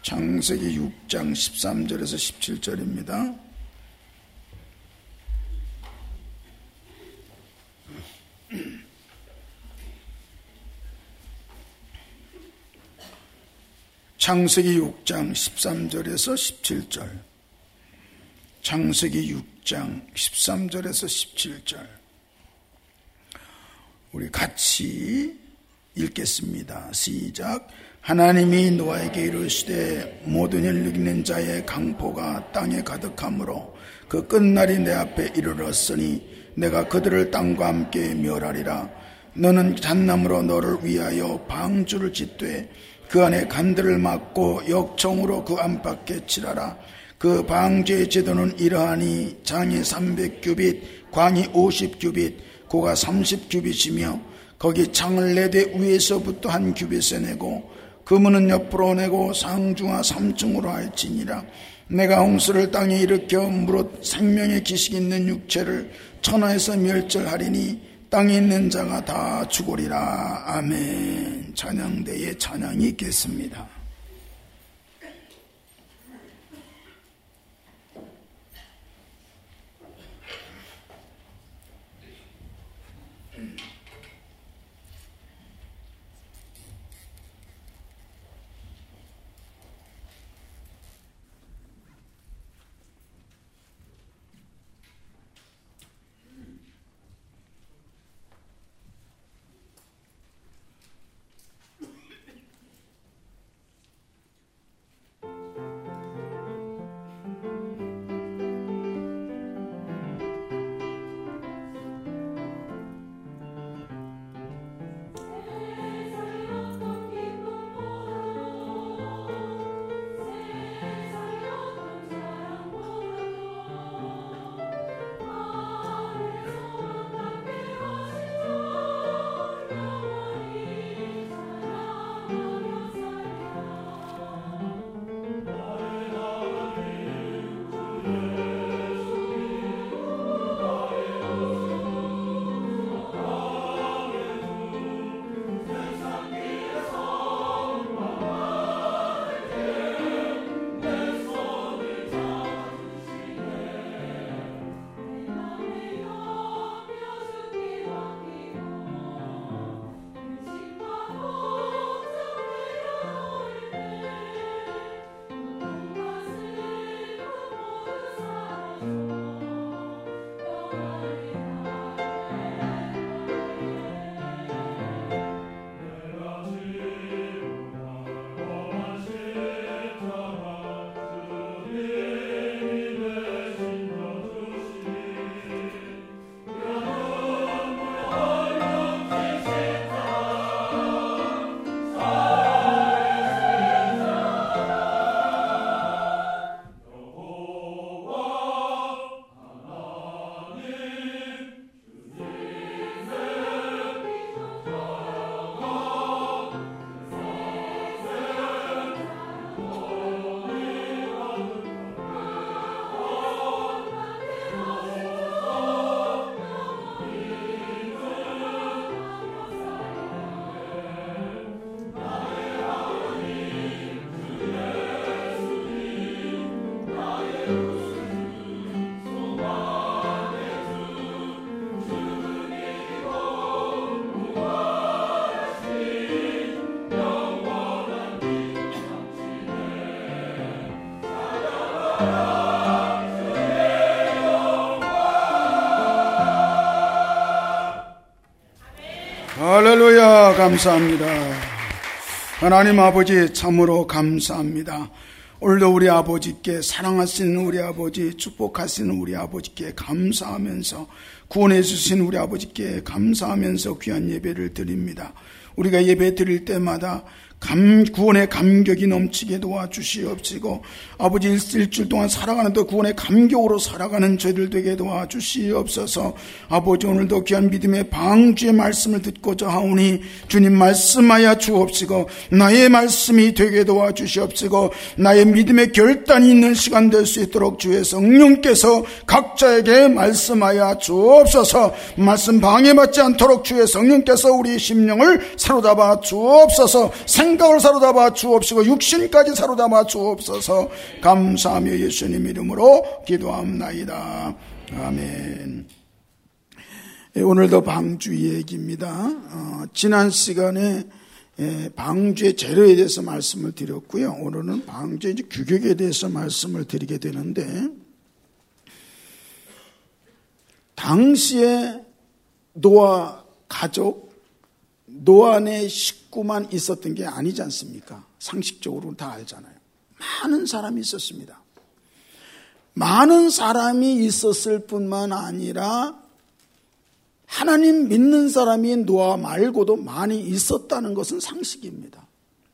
창세기 6장 13절에서 17절입니다. 창세기 6장 13절에서 17절. 창세기 6장 13절에서 17절. 우리 같이 읽겠습니다. 시작. 하나님이 노아에게 이르시되 모든 일 이기는 자의 강포가 땅에 가득하므로 그 끝날이 내 앞에 이르렀으니 내가 그들을 땅과 함께 멸하리라. 너는 잣나무로 너를 위하여 방주를 짓되 그 안에 간들을 막고 역청으로 그 안팎에 칠하라. 그 방주의 제도는 이러하니 장이 300규빗, 광이 50규빗, 고가 30규빗이며 거기 창을 내되 위에서부터 한 규빗에 내고 그문은 옆으로 내고 상중하 3층으로 할지니라. 내가 홍수를 땅에 일으켜 무릇 생명의 기식 있는 육체를 천하에서 멸절하리니 땅에 있는 자가 다 죽으리라. 아멘. 찬양대에 찬양이 있겠습니다. 할렐루야. 감사합니다. 하나님 아버지 참으로 감사합니다. 오늘도 우리 아버지께, 사랑하시는 우리 아버지, 축복하시는 우리 아버지께 감사하면서, 구원해 주신 우리 아버지께 감사하면서 귀한 예배를 드립니다. 우리가 예배 드릴 때마다 구원의 감격이 넘치게 도와주시옵시고, 아버지 일주일 동안 살아가는데 구원의 감격으로 살아가는 저희들 되게 도와주시옵소서. 아버지 오늘도 귀한 믿음의 방주의 말씀을 듣고자 하오니 주님 말씀하여 주옵시고, 나의 말씀이 되게 도와주시옵시고, 나의 믿음의 결단이 있는 시간 될 수 있도록 주의 성령께서 각자에게 말씀하여 주옵소서. 말씀 방해받지 않도록 주의 성령께서 우리 심령을 사로잡아 주옵소서. 생각을 사로잡아 주옵시고 육신까지 사로잡아 주옵소서. 감사하며 예수님 이름으로 기도합나이다. 아멘. 오늘도 방주 얘기입니다. 지난 시간에 방주의 재료에 대해서 말씀을 드렸고요. 오늘은 방주의 규격에 대해서 말씀을 드리게 되는데, 당시에 노아 가족, 노아의 식구만 있었던 게 아니지 않습니까? 상식적으로는 다 알잖아요. 많은 사람이 있었습니다. 많은 사람이 있었을 뿐만 아니라 하나님 믿는 사람이 노아 말고도 많이 있었다는 것은 상식입니다.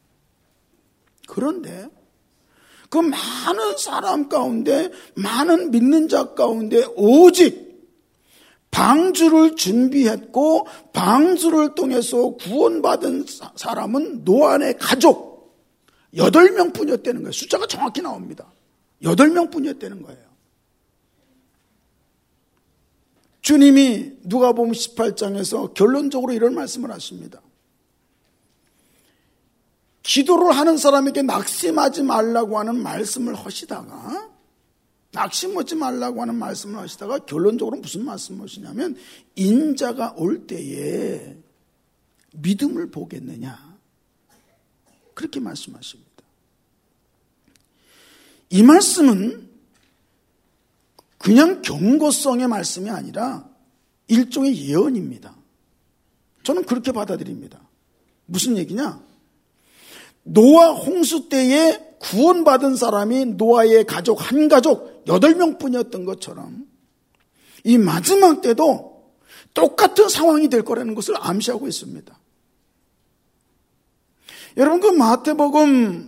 그런데 그 많은 사람 가운데, 많은 믿는 자 가운데 오직 방주를 준비했고 방주를 통해서 구원받은 사람은 노아의 가족 8명 뿐이었다는 거예요. 숫자가 정확히 나옵니다. 8명 뿐이었다는 거예요. 주님이 누가복음 18장에서 결론적으로 이런 말씀을 하십니다. 기도를 하는 사람에게 낙심하지 말라고 하는 말씀을 하시다가, 낙심하지 말라고 하는 말씀을 하시다가 결론적으로 무슨 말씀을 하시냐면, 인자가 올 때에 믿음을 보겠느냐, 그렇게 말씀하십니다. 이 말씀은 그냥 경고성의 말씀이 아니라 일종의 예언입니다. 저는 그렇게 받아들입니다. 무슨 얘기냐? 노아 홍수 때에 구원받은 사람이 노아의 가족 한 가족 8명 뿐이었던 것처럼 이 마지막 때도 똑같은 상황이 될 거라는 것을 암시하고 있습니다. 여러분, 그 마태복음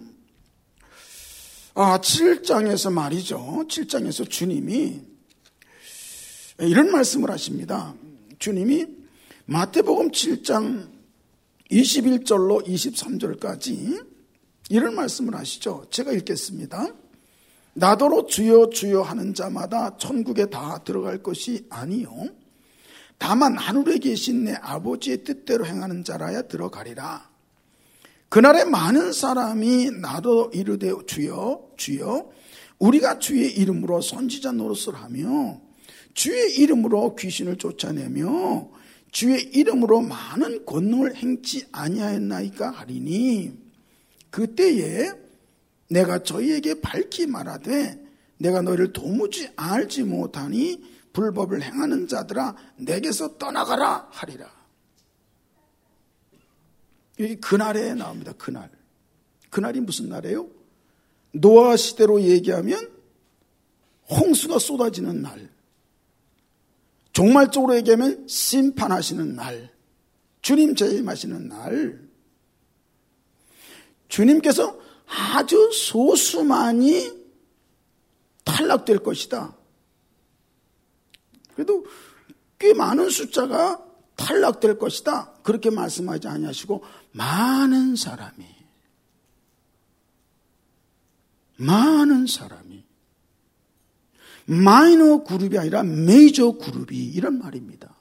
7장에서 말이죠. 7장에서 주님이 이런 말씀을 하십니다. 주님이 마태복음 7장 21절로 23절까지 이런 말씀을 하시죠. 제가 읽겠습니다. 나더러 주여 주여 하는 자마다 천국에 다 들어갈 것이 아니요 다만 하늘에 계신 내 아버지의 뜻대로 행하는 자라야 들어가리라. 그날에 많은 사람이 나도 이르되 주여 주여 우리가 주의 이름으로 선지자 노릇을 하며 주의 이름으로 귀신을 쫓아내며 주의 이름으로 많은 권능을 행치 아니하였나이까 하리니, 그때에 내가 저희에게 밝히 말하되 내가 너희를 도무지 알지 못하니 불법을 행하는 자들아 내게서 떠나가라 하리라. 여기 그날에 나옵니다. 그날. 그날이 무슨 날이에요? 노아 시대로 얘기하면 홍수가 쏟아지는 날, 종말적으로 얘기하면 심판하시는 날, 주님 재림하시는 날. 주님께서 아주 소수만이 탈락될 것이다. 그래도 꽤 많은 숫자가 탈락될 것이다, 그렇게 말씀하지 아니하시고 많은 사람이 마이너 그룹이 아니라 메이저 그룹이, 이런 말입니다.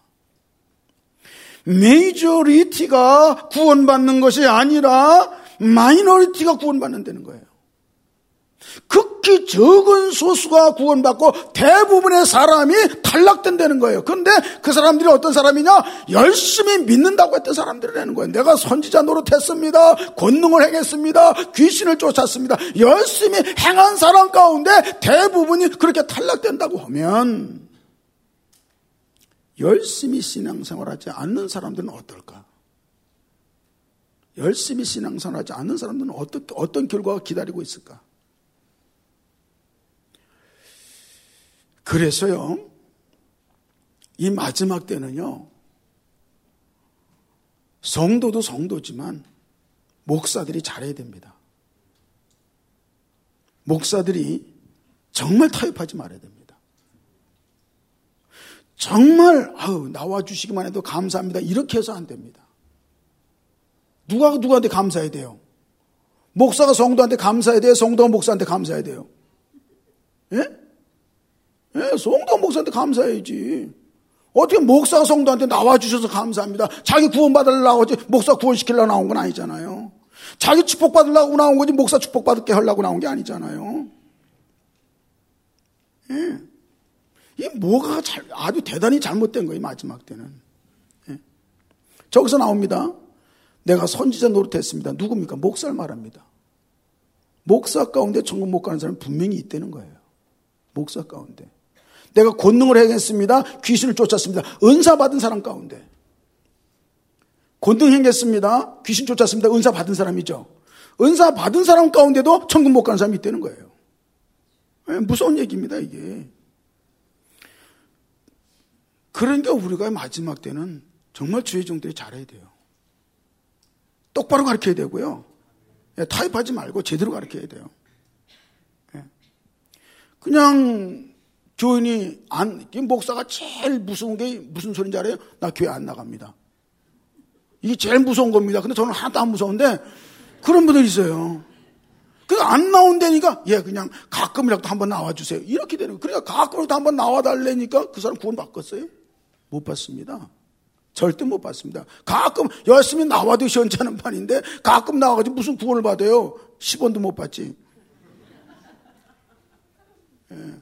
메이저리티가 구원받는 것이 아니라 마이너리티가 구원받는다는 거예요. 극히 적은 소수가 구원받고 대부분의 사람이 탈락된다는 거예요. 그런데 그 사람들이 어떤 사람이냐? 열심히 믿는다고 했던 사람들이라는 거예요. 내가 선지자 노릇했습니다, 권능을 행했습니다, 귀신을 쫓았습니다, 열심히 행한 사람 가운데 대부분이 그렇게 탈락된다고 하면 열심히 신앙생활하지 않는 사람들은 어떨까? 열심히 신앙생활하지 않는 사람들은 어떤 결과가 기다리고 있을까? 그래서요, 이 마지막 때는요, 성도도 성도지만 목사들이 잘해야 됩니다. 목사들이 정말 타협하지 말아야 됩니다. 정말 나와주시기만 해도 감사합니다, 이렇게 해서 안 됩니다. 누가 누구한테 감사해야 돼요? 목사가 성도한테 감사해야 돼요? 성도가 목사한테 감사해야 돼요? 예? 성도가 목사한테 감사해야지. 어떻게 목사가 성도한테 나와주셔서 감사합니다, 자기 구원받으려고 목사 구원시키려고 나온 건 아니잖아요. 자기 축복받으려고 나온 거지 목사 축복받게 하려고 나온 게 아니잖아요. 예. 이게 뭐가 아주 대단히 잘못된 거예요, 마지막 때는. 예. 저기서 나옵니다. 내가 선지자 노릇했습니다. 누굽니까? 목사를 말합니다. 목사 가운데 천국 못 가는 사람이 분명히 있다는 거예요. 목사 가운데. 내가 권능을 행했습니다. 귀신을 쫓았습니다. 은사 받은 사람 가운데. 권능 행했습니다. 귀신 쫓았습니다. 은사 받은 사람이죠. 은사 받은 사람 가운데도 천국 못 가는 사람이 있다는 거예요. 네, 무서운 얘기입니다, 이게. 그러니까 우리가 마지막 때는 정말 주의 종들이 잘해야 돼요. 똑바로 가르쳐야 되고요. 타협하지 말고 제대로 가르쳐야 돼요. 그냥 교인이 목사가 제일 무서운 게 무슨 소리인지 알아요? 나 교회 안 나갑니다. 이게 제일 무서운 겁니다. 근데 저는 하나도 안 무서운데 그런 분들이 있어요. 그래서 안 나온다니까 그냥 가끔이라도 한번 나와주세요. 이렇게 되는 거예요. 그러니까 가끔이라도 한번 나와달라니까 그 사람 구원 받겠어요? 못 받습니다. 절대 못 받습니다. 가끔 열심히 나와도 시원찮은 판인데 가끔 나와가지고 무슨 구원을 받아요? 10원도 못 받지. 예.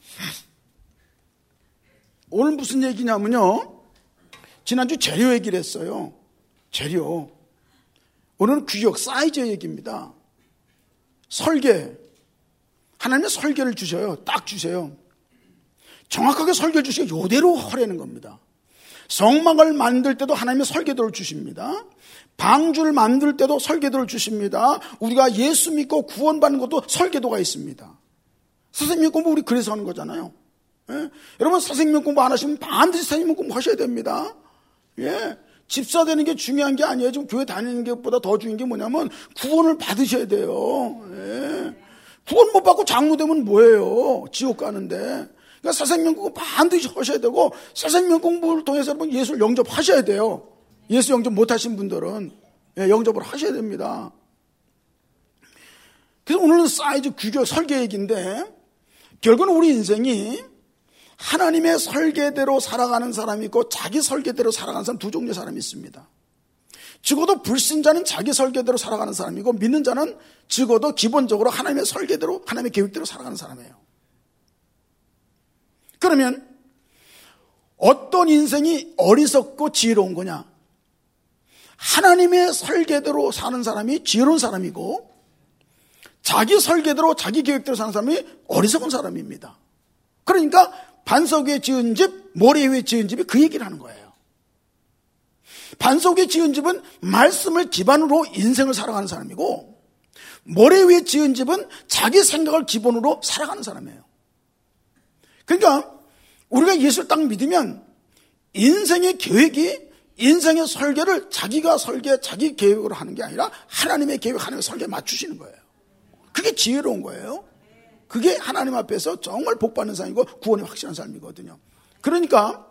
오늘 무슨 얘기냐면요, 지난주 재료 얘기를 했어요. 재료. 오늘은 규격, 사이즈 얘기입니다. 설계. 하나님의 설계를 주셔요. 딱 주세요. 정확하게 설계 주시고 이대로 하라는 겁니다. 성막을 만들 때도 하나님의 설계도를 주십니다. 방주를 만들 때도 설계도를 주십니다. 우리가 예수 믿고 구원받는 것도 설계도가 있습니다. 선생님 공부 우리 그래서 하는 거잖아요. 예? 여러분 선생님 공부 안 하시면 반드시 선생님 공부 하셔야 됩니다. 예. 집사 되는 게 중요한 게 아니에요. 지금 교회 다니는 것보다 더 중요한 게 뭐냐면 구원을 받으셔야 돼요. 예. 구원 못 받고 장로 되면 뭐예요? 지옥 가는데. 그러니까 사생명 공부 반드시 하셔야 되고, 사생명 공부를 통해서 여러분 예수를 영접하셔야 돼요. 예수 영접 못 하신 분들은 영접을 하셔야 됩니다. 그래서 오늘은 사이즈 규격 설계 얘기인데, 결국은 우리 인생이 하나님의 설계대로 살아가는 사람이 있고 자기 설계대로 살아가는 사람 두 종류의 사람이 있습니다. 적어도 불신자는 자기 설계대로 살아가는 사람이고, 믿는 자는 적어도 기본적으로 하나님의 설계대로, 하나님의 계획대로 살아가는 사람이에요. 그러면 어떤 인생이 어리석고 지혜로운 거냐? 하나님의 설계대로 사는 사람이 지혜로운 사람이고, 자기 설계대로 자기 계획대로 사는 사람이 어리석은 사람입니다. 그러니까 반석 위에 지은 집, 모래 위에 지은 집이 그 얘기를 하는 거예요. 반석 위에 지은 집은 말씀을 기반으로 인생을 살아가는 사람이고, 모래 위에 지은 집은 자기 생각을 기본으로 살아가는 사람이에요. 그러니까 우리가 예수를 딱 믿으면 인생의 계획이, 인생의 설계를 자기가 설계, 자기 계획으로 하는 게 아니라 하나님의 계획, 하나님의 설계에 맞추시는 거예요. 그게 지혜로운 거예요. 그게 하나님 앞에서 정말 복받는 삶이고 구원이 확실한 삶이거든요. 그러니까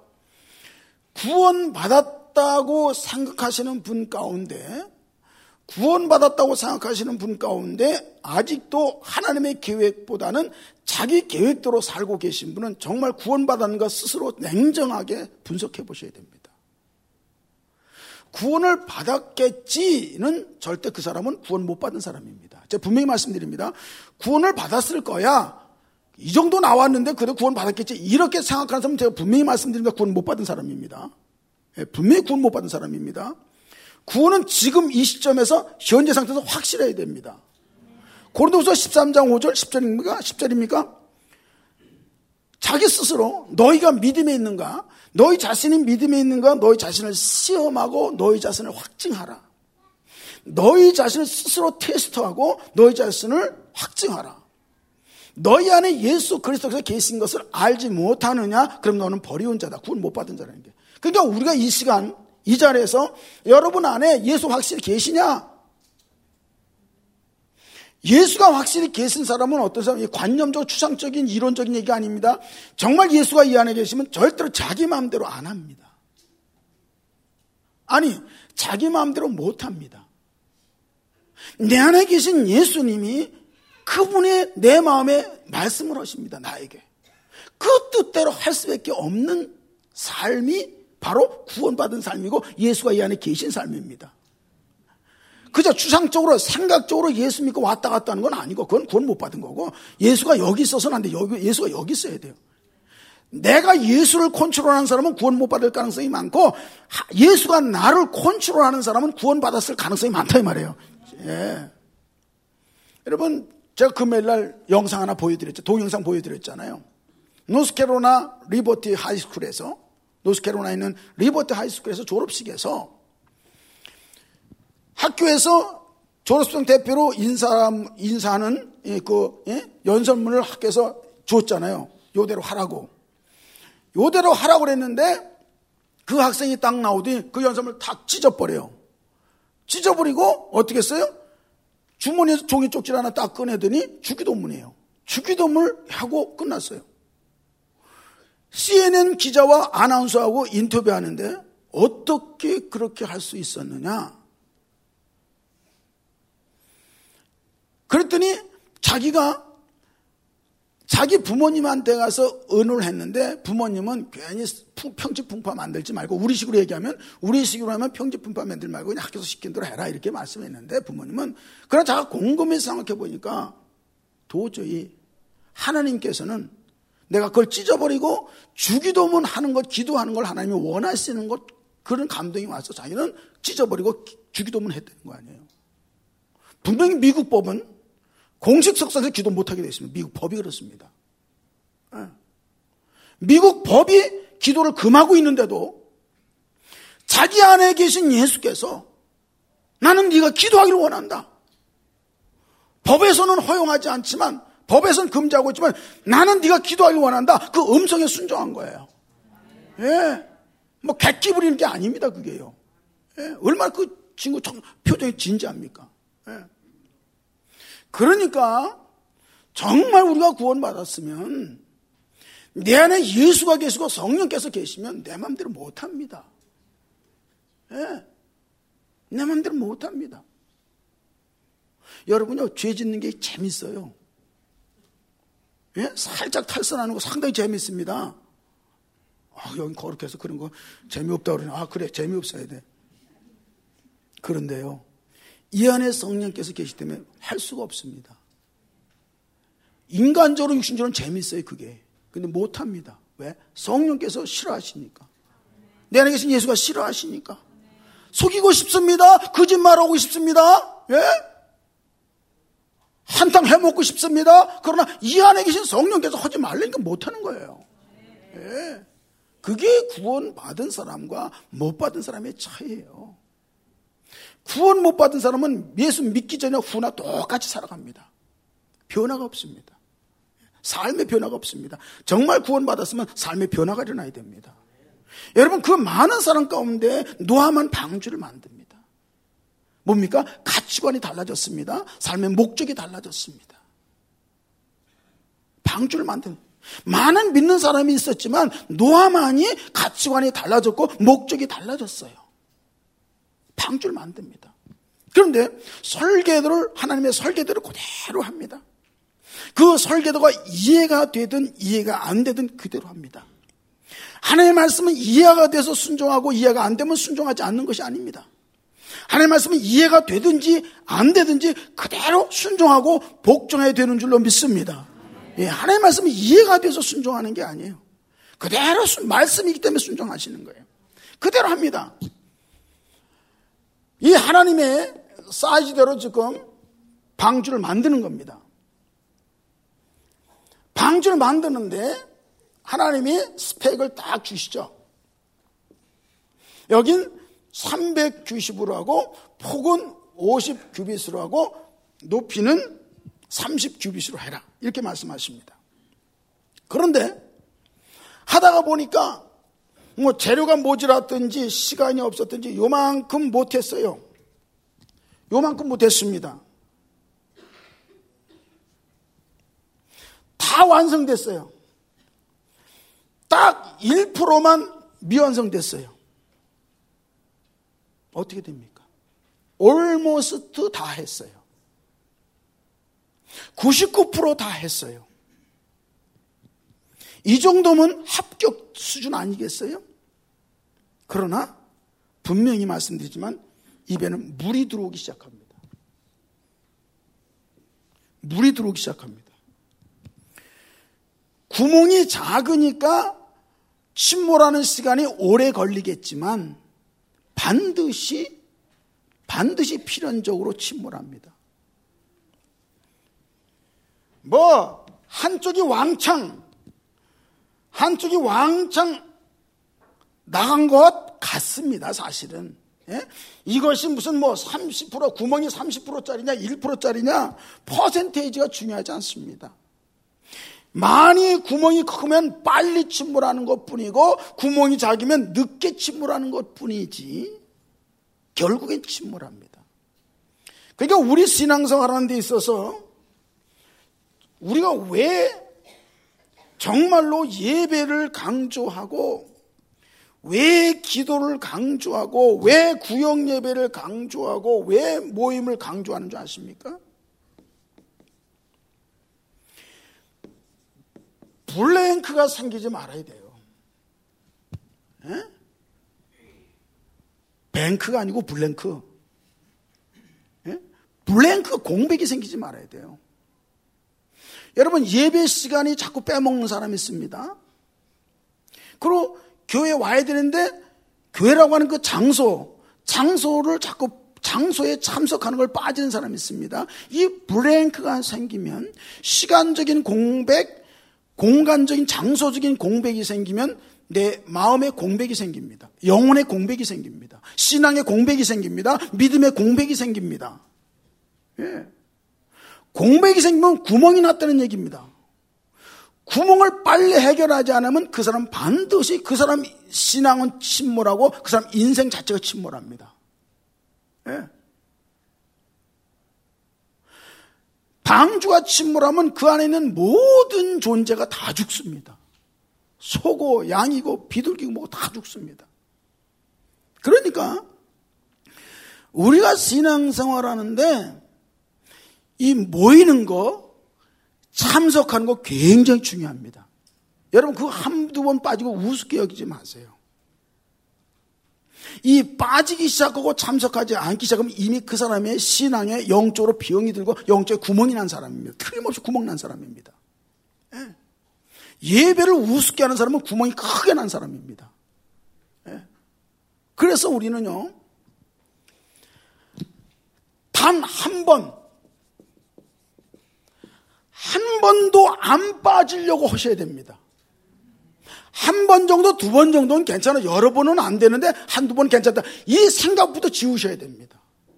구원받았다고 생각하시는 분 가운데, 구원받았다고 생각하시는 분 가운데 아직도 하나님의 계획보다는 자기 계획대로 살고 계신 분은 정말 구원받았는 것 스스로 냉정하게 분석해 보셔야 됩니다. 구원을 받았겠지는 절대 그 사람은 구원 못 받은 사람입니다. 제가 분명히 말씀드립니다. 구원을 받았을 거야. 이 정도 나왔는데 그래도 구원 받았겠지. 이렇게 생각하는 사람은 제가 분명히 말씀드립니다. 구원 못 받은 사람입니다. 분명히 구원 못 받은 사람입니다. 구원은 지금 이 시점에서 현재 상태에서 확실해야 됩니다. 고린도후서 13장 5절 10절입니까? 자기 스스로 너희가 믿음에 있는가? 너희 자신이 믿음에 있는가? 너희 자신을 시험하고 너희 자신을 확증하라. 너희 자신을 스스로 테스트하고 너희 자신을 확증하라. 너희 안에 예수 그리스도께서 계신 것을 알지 못하느냐? 그럼 너는 버리운 자다. 구원 못 받은 자라는 게. 그러니까 우리가 이 시간 이 자리에서 여러분 안에 예수 확실히 계시냐? 예수가 확실히 계신 사람은 어떤 사람이 관념적 추상적인 이론적인 얘기가 아닙니다. 정말 예수가 이 안에 계시면 절대로 자기 마음대로 안 합니다. 아니, 자기 마음대로 못 합니다. 내 안에 계신 예수님이 그분의 내 마음에 말씀을 하십니다. 나에게. 그 뜻대로 할 수밖에 없는 삶이 바로 구원받은 삶이고 예수가 이 안에 계신 삶입니다. 그저 주상적으로 생각적으로 예수 믿고 왔다 갔다 하는 건 아니고 그건 구원 못 받은 거고 예수가 여기 있어서는 안 돼. 예수가 여기 있어야 돼요. 내가 예수를 컨트롤하는 사람은 구원 못 받을 가능성이 많고 예수가 나를 컨트롤하는 사람은 구원 받았을 가능성이 많다 이 말이에요. 예. 여러분 제가 금요일 날 영상 하나 보여드렸죠. 동영상 보여드렸잖아요. 노스캐롤라이나 리버티 하이스쿨에서 노스캐롤라이나에 있는 리버티 하이스쿨에서 졸업식에서 학교에서 졸업생 대표로 인사하는 연설문을 학교에서 줬잖아요. 요대로 하라고. 요대로 하라고 그랬는데 그 학생이 딱 나오더니 그 연설문을 탁 찢어버려요. 찢어버리고 어떻게 했어요? 주머니에서 종이 쪽지 하나 딱 꺼내더니 주기도문이에요. 주기도문을 하고 끝났어요. CNN 기자와 아나운서하고 인터뷰하는데 어떻게 그렇게 할 수 있었느냐? 그랬더니 자기가 자기 부모님한테 가서 의논을 했는데 부모님은 괜히 평지풍파 만들지 말고 우리식으로 얘기하면 우리식으로 하면 평지풍파 만들지 말고 그냥 학교에서 시킨 대로 해라 이렇게 말씀했는데 부모님은 그러나 자가 곰곰이 생각해 보니까 도저히 하나님께서는 내가 그걸 찢어버리고 주기도문 하는 것 기도하는 걸 하나님이 원하시는 것 그런 감동이 와서 자기는 찢어버리고 주기도문 했다는 거 아니에요. 분명히 미국 법은 공식 석상에서 기도 못하게 되어 있습니다. 미국 법이 그렇습니다. 미국 법이 기도를 금하고 있는데도 자기 안에 계신 예수께서 나는 네가 기도하기를 원한다. 법에서는 허용하지 않지만 법에서는 금지하고 있지만 나는 네가 기도하기를 원한다. 그 음성에 순종한 거예요. 예, 뭐 객기 부리는 게 아닙니다. 그게요. 예, 얼마나 그 친구 표정이 진지합니까? 예. 그러니까 정말 우리가 구원받았으면 내 안에 예수가 계시고 성령께서 계시면 내 마음대로 못합니다. 예, 내 마음대로 못합니다. 여러분요, 죄 짓는 게 재밌어요. 예? 살짝 탈선하는 거 상당히 재밌습니다. 여기 거룩해서 그런 거 재미없다 그러네. 그래, 재미없어야 돼. 그런데요, 이 안에 성령께서 계시기 때문에 할 수가 없습니다. 인간적으로 육신적으로는 재밌어요, 그게. 근데 못합니다. 왜? 성령께서 싫어하시니까. 내 안에 계신 예수가 싫어하시니까. 속이고 싶습니다. 거짓말하고 싶습니다. 예? 한탕 해먹고 싶습니다. 그러나 이 안에 계신 성령께서 하지 말라니까 못하는 거예요. 예. 그게 구원받은 사람과 못 받은 사람의 차이예요. 구원 못 받은 사람은 예수 믿기 전에 후나 똑같이 살아갑니다. 변화가 없습니다. 삶의 변화가 없습니다. 정말 구원 받았으면 삶의 변화가 일어나야 됩니다. 여러분, 그 많은 사람 가운데 노아만 방주를 만듭니다. 뭡니까? 가치관이 달라졌습니다. 삶의 목적이 달라졌습니다. 방주를 만든 많은 믿는 사람이 있었지만 노아만이 가치관이 달라졌고 목적이 달라졌어요. 방주를 만듭니다. 그런데 설계도를 하나님의 설계대로 그대로 합니다. 그 설계도가 이해가 되든 이해가 안 되든 그대로 합니다. 하나님의 말씀은 이해가 돼서 순종하고 이해가 안 되면 순종하지 않는 것이 아닙니다. 하나님의 말씀은 이해가 되든지 안 되든지 그대로 순종하고 복종해야 되는 줄로 믿습니다. 예, 하나님의 말씀은 이해가 돼서 순종하는 게 아니에요. 그대로 말씀이기 때문에 순종하시는 거예요. 그대로 합니다. 이 하나님의 사이즈대로 지금 방주를 만드는 겁니다. 방주를 만드는데 하나님이 스펙을 딱 주시죠. 여긴 390으로 하고 폭은 50규빗으로 하고 높이는 30규빗으로 해라. 이렇게 말씀하십니다. 그런데 하다가 보니까 뭐 재료가 모자랐든지 시간이 없었든지 요만큼 못했어요. 요만큼 못했습니다. 다 완성됐어요. 딱 1%만 미완성됐어요. 어떻게 됩니까? almost 다 했어요. 99% 다 했어요. 이 정도면 합격 수준 아니겠어요? 그러나 분명히 말씀드리지만 입에는 물이 들어오기 시작합니다. 물이 들어오기 시작합니다. 구멍이 작으니까 침몰하는 시간이 오래 걸리겠지만 반드시 필연적으로 침몰합니다. 한쪽이 왕창 나간 것 같습니다, 사실은. 예? 이것이 무슨 30%, 구멍이 30%짜리냐, 1%짜리냐, 퍼센테이지가 중요하지 않습니다. 많이 구멍이 크면 빨리 침몰하는 것 뿐이고, 구멍이 작으면 늦게 침몰하는 것 뿐이지, 결국엔 침몰합니다. 그러니까 우리 신앙생활 하는 데 있어서, 우리가 왜 정말로 예배를 강조하고, 왜 기도를 강조하고, 왜 구역 예배를 강조하고, 왜 모임을 강조하는 줄 아십니까? 블랭크가 생기지 말아야 돼요. 에? 뱅크가 아니고 블랭크. 에? 블랭크 공백이 생기지 말아야 돼요. 여러분, 예배 시간이 자꾸 빼먹는 사람이 있습니다. 그리고 교회에 와야 되는데 교회라고 하는 그 장소를 자꾸 장소에 참석하는 걸 빠지는 사람이 있습니다. 이 블랭크가 생기면 시간적인 공백, 공간적인 장소적인 공백이 생기면 내 마음의 공백이 생깁니다. 영혼의 공백이 생깁니다. 신앙의 공백이 생깁니다. 믿음의 공백이 생깁니다. 예. 공백이 생기면 구멍이 났다는 얘기입니다. 구멍을 빨리 해결하지 않으면 그 사람 반드시 그 사람 신앙은 침몰하고 그 사람 인생 자체가 침몰합니다. 예. 방주가 침몰하면 그 안에 있는 모든 존재가 다 죽습니다. 소고 양이고 비둘기고 뭐고 다 죽습니다. 그러니까 우리가 신앙생활하는데 이 모이는 거, 참석하는 거 굉장히 중요합니다. 여러분 그거 한두 번 빠지고 우습게 여기지 마세요. 이 빠지기 시작하고 참석하지 않기 시작하면 이미 그 사람의 신앙에 영적으로 병이 들고 영적에 구멍이 난 사람입니다. 틀림없이 구멍 난 사람입니다. 예. 예배를 우습게 하는 사람은 구멍이 크게 난 사람입니다. 예. 그래서 우리는요, 단 한 번도 안 빠지려고 하셔야 됩니다. 한 번 정도, 두 번 정도는 괜찮아. 여러 번은 안 되는데 한두 번 괜찮다. 이 생각부터 지우셔야 됩니다.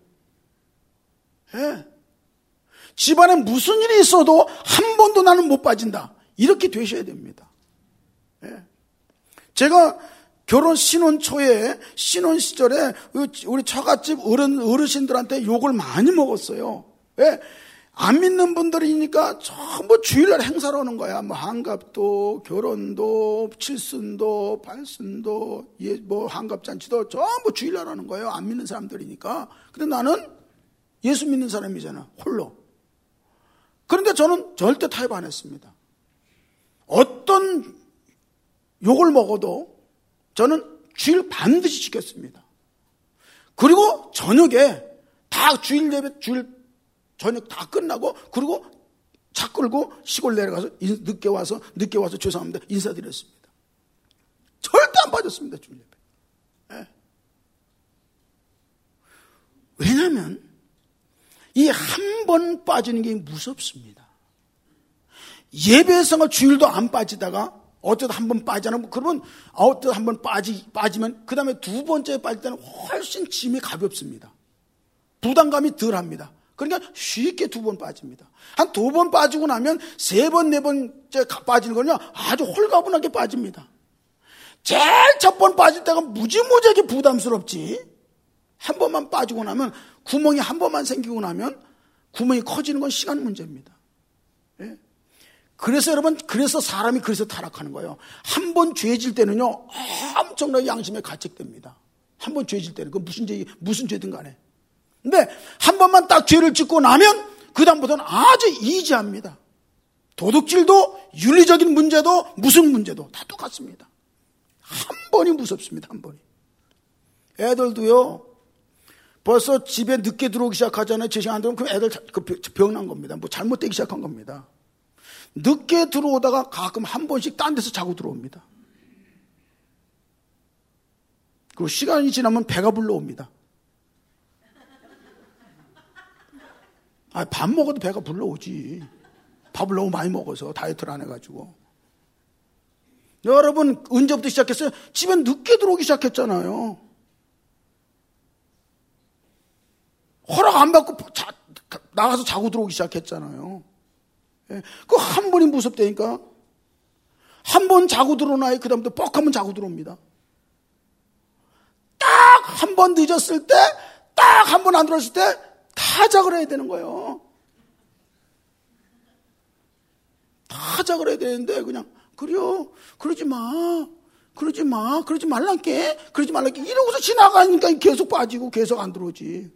예. 집안에 무슨 일이 있어도 한 번도 나는 못 빠진다. 이렇게 되셔야 됩니다. 예. 제가 결혼 신혼 초에, 신혼 시절에 우리 처갓집 어르신들한테 욕을 많이 먹었어요. 왜? 안 믿는 분들이니까 전부 주일날 행사를 하는 거야. 한갑도, 결혼도, 칠순도, 팔순도, 한갑잔치도 전부 주일날 하는 거예요. 안 믿는 사람들이니까. 근데 나는 예수 믿는 사람이잖아. 홀로. 그런데 저는 절대 타협 안 했습니다. 어떤 욕을 먹어도 저는 주일 반드시 지켰습니다. 그리고 저녁에 다 주일 예배, 저녁 다 끝나고, 그리고 차 끌고 시골 내려가서 늦게 와서 죄송합니다 인사드렸습니다. 절대 안 빠졌습니다, 주일 예배. 네. 왜냐하면 이 한 번 빠지는 게 무섭습니다. 예배생활 주일도 안 빠지다가 어쩌다 한 번 빠지잖아요. 그러면 어쩌다 한 번 빠지면 그 다음에 두 번째 빠질 때는 훨씬 짐이 가볍습니다. 부담감이 덜합니다. 그러니까 쉽게 두 번 빠집니다. 한 두 번 빠지고 나면 세 번, 네 번째 빠지는 거는요, 아주 홀가분하게 빠집니다. 제일 첫 번 빠질 때가 무지무지하게 부담스럽지. 한 번만 빠지고 나면, 구멍이 한 번만 생기고 나면 구멍이 커지는 건 시간 문제입니다. 예? 그래서 여러분, 사람이 그래서 타락하는 거예요. 한 번 죄질 때는요, 엄청나게 양심에 가책됩니다. 한 번 죄질 때는, 그 무슨 죄든 간에. 근데 한 번만 딱 죄를 짓고 나면 그 다음부터는 아주 이지합니다. 도둑질도, 윤리적인 문제도, 무슨 문제도 다 똑같습니다. 한 번이 무섭습니다. 한 번이. 애들도요, 벌써 집에 늦게 들어오기 시작하잖아요. 제 시간 안 되면 그 애들 병난 겁니다. 뭐 잘못되기 시작한 겁니다. 늦게 들어오다가 가끔 한 번씩 딴 데서 자고 들어옵니다. 그리고 시간이 지나면 배가 불러옵니다. 밥 먹어도 배가 불러오지. 밥을 너무 많이 먹어서 다이어트를 안 해가지고. 여러분 언제부터 시작했어요? 집에 늦게 들어오기 시작했잖아요. 허락 안 받고 나가서 자고 들어오기 시작했잖아요. 그 한 번이 무섭다니까. 한 번 자고 들어오나요? 그 다음부터 뻑하면 자고 들어옵니다. 딱 한 번 늦었을 때, 딱 한 번 안 들어왔을 때 타작을 해야 되는 거예요. 타작을 해야 되는데 그냥 그래요. 그러지 마. 그러지 마. 그러지 말란게. 그러지 말란게. 이러고서 지나가니까 계속 빠지고 계속 안 들어오지.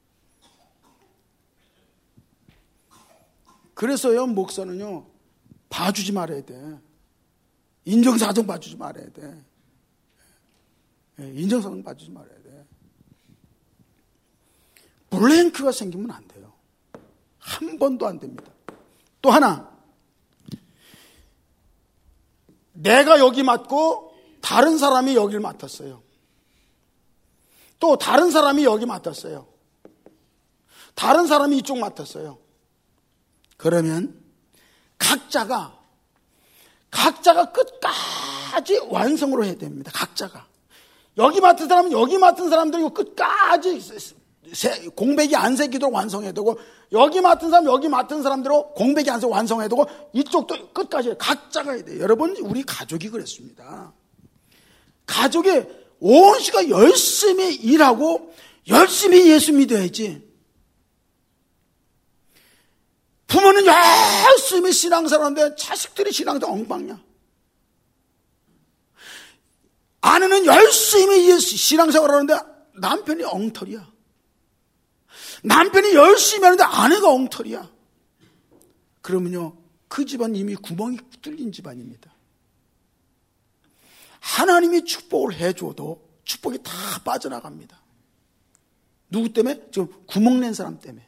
그래서요, 목사는요, 봐주지 말아야 돼. 인정사정 봐주지 말아야 돼. 인정사정 봐주지 말아야 돼. 블랭크가 생기면 안 돼요. 한 번도 안 됩니다. 또 하나, 내가 여기 맡고 다른 사람이 여기를 맡았어요. 또 다른 사람이 여기 맡았어요. 다른 사람이 이쪽 맡았어요. 그러면 각자가 끝까지 완성으로 해야 됩니다. 각자가. 여기 맡은 사람은 여기 맡은 사람들이 끝까지 공백이 안 새기도록 완성해야 되고, 여기 맡은 사람 여기 맡은 사람대로 공백이 안 새고 완성해야 되고, 이쪽도 끝까지 각자가 해야 돼요. 여러분, 우리 가족이 그랬습니다. 가족이 온 시간 열심히 일하고 열심히 예수 믿어야지. 부모는 열심히 신앙생활하는데 자식들이 신앙생활 엉망이야. 아내는 열심히 신앙생활하는데 남편이 엉터리야. 남편이 열심히 하는데 아내가 엉터리야. 그러면요, 그 집안 이미 구멍이 뚫린 집안입니다. 하나님이 축복을 해줘도 축복이 다 빠져나갑니다. 누구 때문에? 지금 구멍 낸 사람 때문에.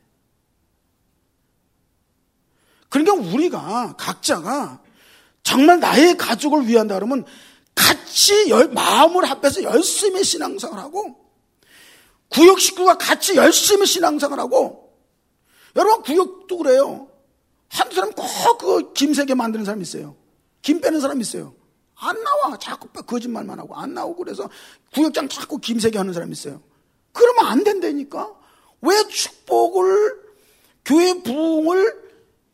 그러니까 우리가 각자가 정말 나의 가족을 위한다 그러면 같이 마음을 합해서 열심히 신앙생활하고, 구역 식구가 같이 열심히 신앙생활하고. 여러분, 구역도 그래요. 한두 사람 꼭 그 김세게 만드는 사람이 있어요. 김 빼는 사람이 있어요. 안 나와. 자꾸 거짓말만 하고 안 나오고. 그래서 구역장 자꾸 김세게 하는 사람이 있어요. 그러면 안 된다니까. 왜 축복을, 교회 부흥을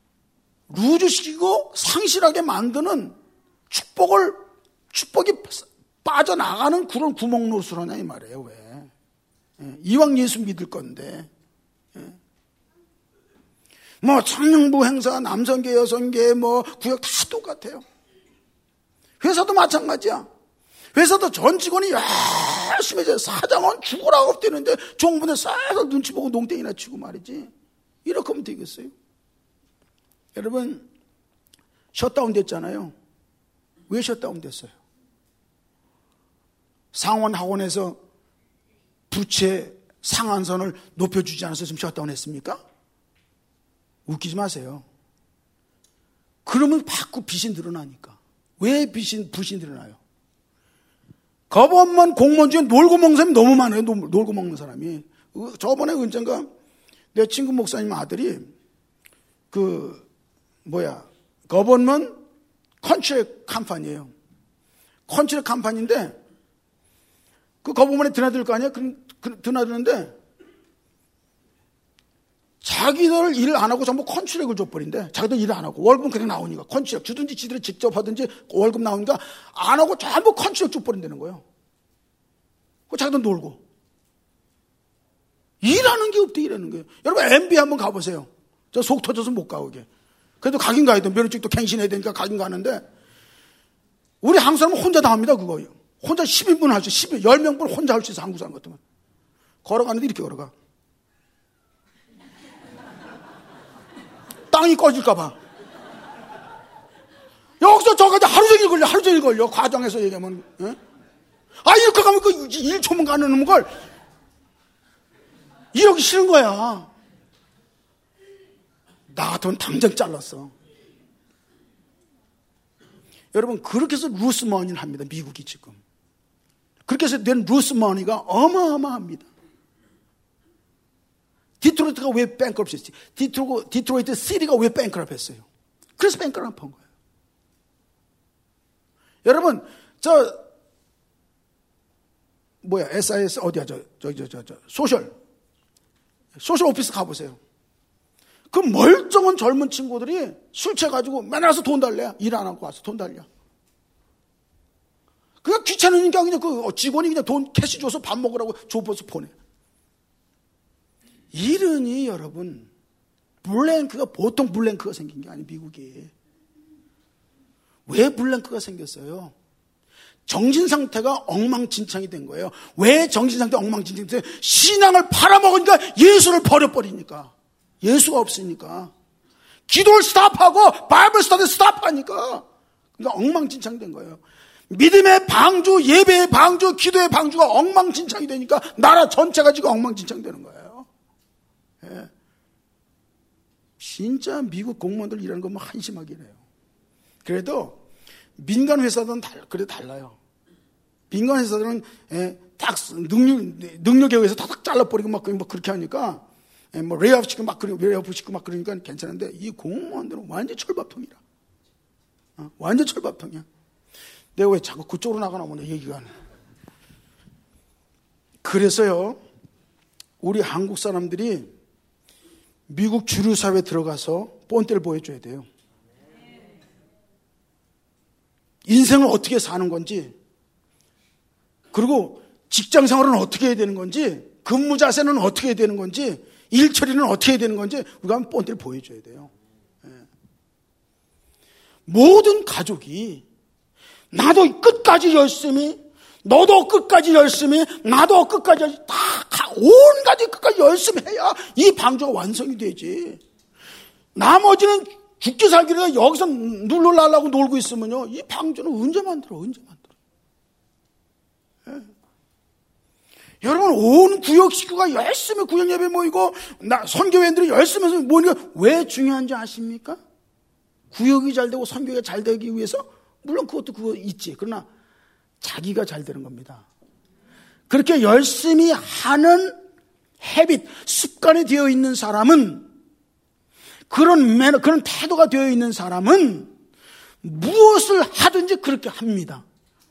루즈시키고 상실하게 만드는 축복이 빠져나가는 그런 구멍 노릇을 하냐 이 말이에요. 왜? 이왕 예수 믿을 건데. 뭐 청년부 행사, 남성계, 여성계, 뭐 구역 다 똑같아요. 회사도 마찬가지야. 회사도 전 직원이 열심히 해서 사장은 죽으라고 뛰는데 종분에 싹 눈치 보고 농땡이나 치고 말이지. 이렇게 하면 되겠어요? 여러분, 셧다운 됐잖아요. 왜 셧다운 됐어요? 상원학원에서 부채 상한선을 높여주지 않아서 지금 셧다운 했습니까? 웃기지 마세요. 그러면 자꾸 빚이 늘어나니까. 왜 부신이 늘어나요? 거법만 공무원 중에 놀고 먹는 사람이 너무 많아요. 놀고 먹는 사람이. 저번에 언젠가 내 친구 목사님 아들이 거법만 컨트랙 컴퍼니예요. 컨트랙 컴퍼니인데 그 거법만에 드나들 거 아니야? 드나드는데 자기들 일을 안 하고 전부 컨트랙을 줘버린대. 자기들 일을 안 하고 월급은 그냥 나오니까 컨트랙 주든지 지들이 직접 하든지 월급 나오니까 안 하고 전부 컨트랙 줘버린다는 거예요. 그 자기들 놀고 일하는 게 없대. 일하는 거예요. 여러분 MB 한번 가보세요. 저 속 터져서 못 가오게. 그래도 가긴 가야 돼. 면허증도 갱신해야 되니까 가긴 가는데 우리 한국 사람은 혼자 다 합니다. 그거 혼자 10인분 할 수 있어. 10명분 혼자 할 수 있어. 한국 사람 같으면 걸어가는데 이렇게 걸어가. 땅이 꺼질까 봐. 여기서 저까지 하루 종일 걸려. 과정에서 얘기하면. 예? 이렇게 가면 그 1초만 가는 걸. 이러기 싫은 거야. 나 돈 당장 잘랐어. 여러분, 그렇게 해서 루스머니를 합니다. 미국이 지금. 그렇게 해서 낸 루스머니가 어마어마합니다. 디트로이트가 왜 뱅크럽 했지? 디트로이트 시티가 왜 뱅크럽 했어요? 그래서 뱅크럽 한 거예요. 여러분, SIS 어디야? 소셜 오피스 가보세요. 그 멀쩡한 젊은 친구들이 술 취해가지고 맨날 와서 돈 달래. 일 안 하고 와서 돈 달려. 그냥 귀찮으니까 그냥 그 직원이 그냥 돈 캐시 줘서 밥 먹으라고 줘서 보내. 이러니 여러분, 블랭크가 보통 블랭크가 생긴 게 아니, 미국이. 왜 블랭크가 생겼어요? 정신상태가 엉망진창이 된 거예요. 왜 정신상태가 엉망진창이 됐어요? 신앙을 팔아먹으니까 예수를 버려버리니까. 예수가 없으니까. 기도를 스탑하고 바이블 스터디 스탑하니까. 그러니까 엉망진창이 된 거예요. 믿음의 방주, 예배의 방주, 기도의 방주가 엉망진창이 되니까 나라 전체가 지금 엉망진창이 되는 거예요. 예. 진짜 미국 공무원들 일하는 거 뭐 한심하게 해요. 그래도 민간 회사들은 그래도 달라요. 민간 회사들은 딱 능력에 의해서 다 잘라버리고 막 그렇게 하니까 뭐 레이오프 시키고 막 그러니까 괜찮은데 이 공무원들은 완전 철밥통이라. 완전 철밥통이야. 내가 왜 자꾸 그쪽으로 나가나 보네, 얘기가. 그래서요, 우리 한국 사람들이 미국 주류 사회에 들어가서 본때를 보여줘야 돼요. 인생을 어떻게 사는 건지, 그리고 직장 생활은 어떻게 해야 되는 건지, 근무 자세는 어떻게 해야 되는 건지, 일 처리는 어떻게 해야 되는 건지 우리가 한번 본때를 보여줘야 돼요. 모든 가족이 나도 끝까지 열심히, 너도 끝까지 열심히, 나도 끝까지 온 가지 끝까지 열심히 해야 이 방주가 완성이 되지. 나머지는 죽기 살기를 여기서 눌러달라고 놀고 있으면요, 이 방주는 언제 만들어? 예. 여러분, 온 구역 식구가 열심히 구역 예배 모이고 선교회원들이 열심히 해서 모이니까 왜 중요한지 아십니까? 구역이 잘 되고 선교회가 잘 되기 위해서, 물론 그거 있지. 그러나 자기가 잘 되는 겁니다. 그렇게 열심히 하는 헤빗, 습관이 되어 있는 사람은, 그런 매너, 그런 태도가 되어 있는 사람은 무엇을 하든지 그렇게 합니다.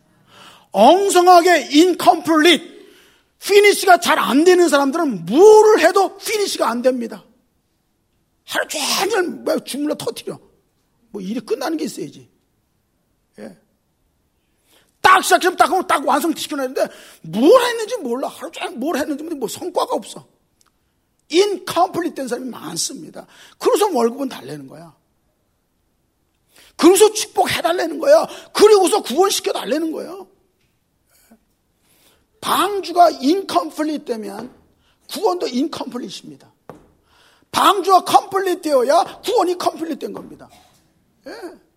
엉성하게 incomplete, 피니시가 잘 안 되는 사람들은 뭐를 해도 피니시가 안 됩니다. 하루 종일 주물러 터뜨려. 뭐 일이 끝나는 게 있어야지. 예. 딱 시작하면 딱 완성시켜놔야 되는데 뭘 했는지 몰라. 하루 종일 뭘 했는지 뭐 성과가 없어. incomplete 된 사람이 많습니다. 그래서 월급은 달래는 거야. 그래서 축복해달라는 거야. 그리고서 구원시켜 달라는 거야. 방주가 incomplete 되면 구원도 incomplete입니다. 방주가 complete 되어야 구원이 complete 된 겁니다. 예.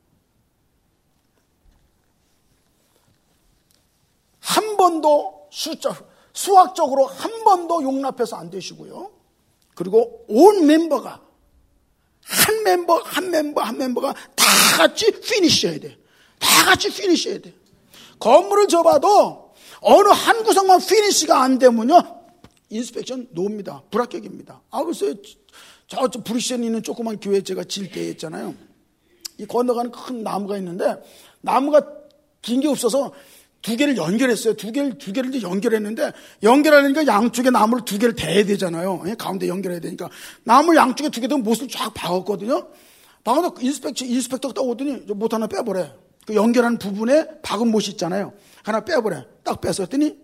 한 번도 수학적으로 한 번도 용납해서 안 되시고요. 그리고 온 멤버가 한 멤버가 다 같이 피니시해야 돼. 다 같이 피니시해야 돼. 건물을 접어도 어느 한 구석만 피니시가 안 되면요, 인스펙션 노입니다. 불합격입니다. 그래서 저 브리시에 있는 조그만 교회 제가 질 때 했잖아요. 이 건너가는 큰 나무가 있는데 나무가 긴 게 없어서 두 개를 연결했어요. 두 개를 이제 연결했는데, 연결하려니까 양쪽에 나무를 두 개를 대야 되잖아요. 가운데 연결해야 되니까. 나무 양쪽에 두 개 더 못을 쫙 박았거든요. 박아서 인스펙터가 딱 오더니 못 하나 빼버려. 그 연결하는 부분에 박은 못이 있잖아요. 하나 빼버려. 딱 뺐었더니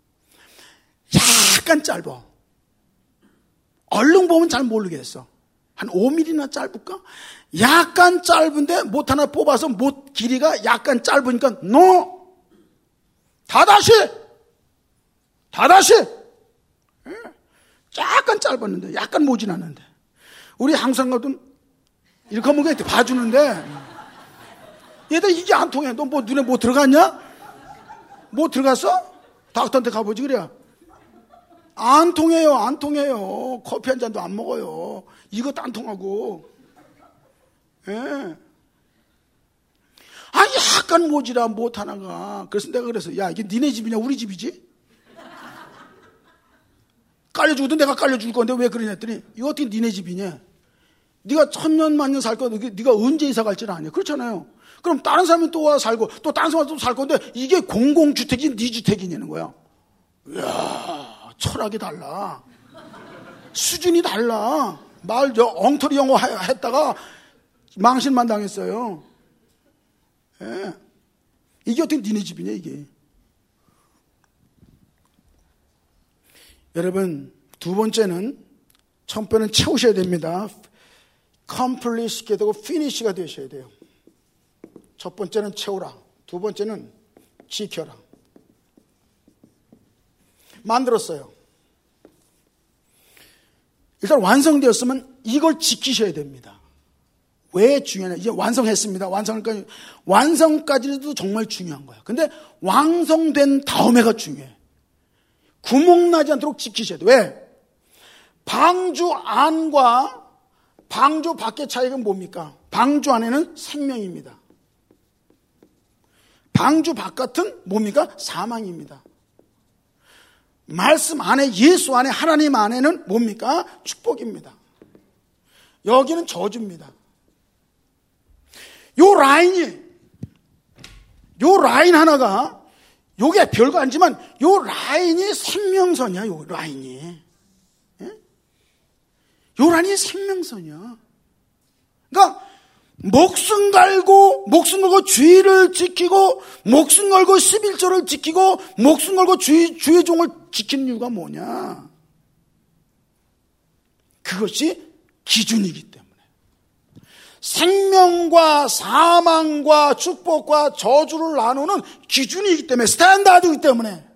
약간 짧아. 얼른 보면 잘 모르겠어. 한 5mm나 짧을까? 약간 짧은데 못 하나 뽑아서 못 길이가 약간 짧으니까 다다시 약간 짧았는데, 약간 모진하는데, 우리 항상 가든 이렇게 하면 그냥 봐주는데, 얘들 이게 안 통해. 너 뭐 눈에 뭐 들어갔냐? 뭐 들어갔어? 닥터한테 가보지 그래. 안 통해요, 안 통해요. 커피 한 잔도 안 먹어요. 이것도 안 통하고. 예. 아, 약간 모지라 못하나가. 그래서 내가 그래서, 야, 이게 니네 집이냐, 우리 집이지? 깔려주고도 내가 깔려줄 건데 왜 그러냐 했더니, 이거 어떻게 니네 집이냐? 네가 천년 만년 살 건데 네가 언제 이사 갈지는 아니야. 그렇잖아요. 그럼 다른 사람이 또 와 살고 또 다른 사람이 또 살 건데 이게 공공주택이 네 주택이냐는 거야. 이야, 철학이 달라. 수준이 달라. 말 엉터리 영어 했다가 망신만 당했어요. 예. 이게 어떻게 니네 집이냐 이게. 여러분, 두 번째는 첫 번째는 채우셔야 됩니다. complete가 되고 finish가 되셔야 돼요. 첫 번째는 채우라. 두 번째는 지켜라. 만들었어요. 일단 완성되었으면 이걸 지키셔야 됩니다. 왜 중요하냐? 이제 완성했습니다. 완성까지도 정말 중요한 거야. 근데 완성된 다음에가 중요해. 구멍 나지 않도록 지키셔야 돼. 왜? 방주 안과 방주 밖의 차이가 뭡니까? 방주 안에는 생명입니다. 방주 바깥은 뭡니까? 사망입니다. 말씀 안에, 예수 안에, 하나님 안에는 뭡니까? 축복입니다. 여기는 저주입니다. 요 라인 하나가, 요게 별거 아니지만, 요 라인이 생명선이야, 요 라인이. 예? 요 라인이 생명선이야. 그러니까, 목숨 걸고 주의를 지키고, 목숨 걸고 11조를 지키고, 목숨 걸고 주의 종을 지키는 이유가 뭐냐? 그것이 기준이기 때문에. 생명과 사망과 축복과 저주를 나누는 기준이기 때문에, 스탠다드이기 때문에.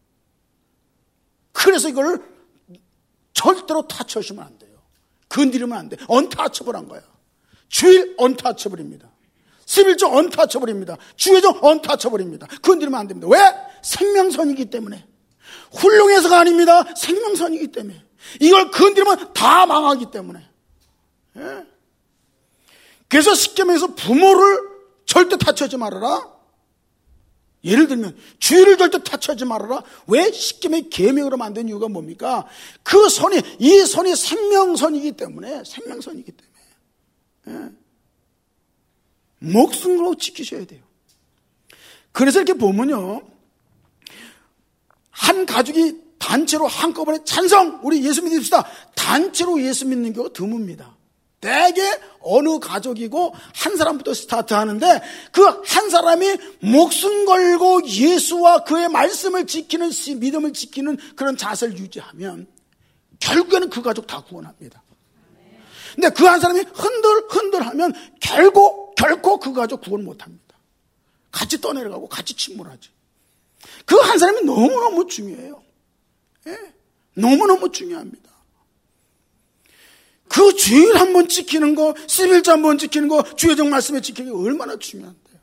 그래서 이걸 절대로 타치하시면 안 돼요. 건드리면 안 돼. 언타처블한 거야. 주일 언타처블입니다. 11조 언타처블입니다. 주의종 언타처블입니다. 건드리면 안 됩니다. 왜? 생명선이기 때문에. 훌륭해서가 아닙니다. 생명선이기 때문에. 이걸 건드리면 다 망하기 때문에. 예? 그래서 십계명에서 부모를 절대 타치하지 말아라. 예를 들면 주의를 절대 타치하지 말아라. 왜? 십계명이 계명으로 만든 이유가 뭡니까? 그 선이, 이 선이 생명선이기 때문에. 생명선이기 때문에. 예. 목숨으로 지키셔야 돼요. 그래서 이렇게 보면요, 한 가족이 단체로 한꺼번에 찬성, 우리 예수 믿읍시다, 단체로 예수 믿는 경우가 드뭅니다. 대개 어느 가족이고 한 사람부터 스타트하는데, 그 한 사람이 목숨 걸고 예수와 그의 말씀을 지키는, 믿음을 지키는 그런 자세를 유지하면 결국에는 그 가족 다 구원합니다. 근데 그 한 사람이 흔들하면 결코 그 가족 구원 못합니다. 같이 떠내려가고 같이 침몰하지. 그 한 사람이 너무너무 중요해요. 예? 너무너무 중요합니다. 그 주일 한번 지키는 거, 11조 한번 지키는 거, 주의적 말씀에 지키는 게 얼마나 중요한데요.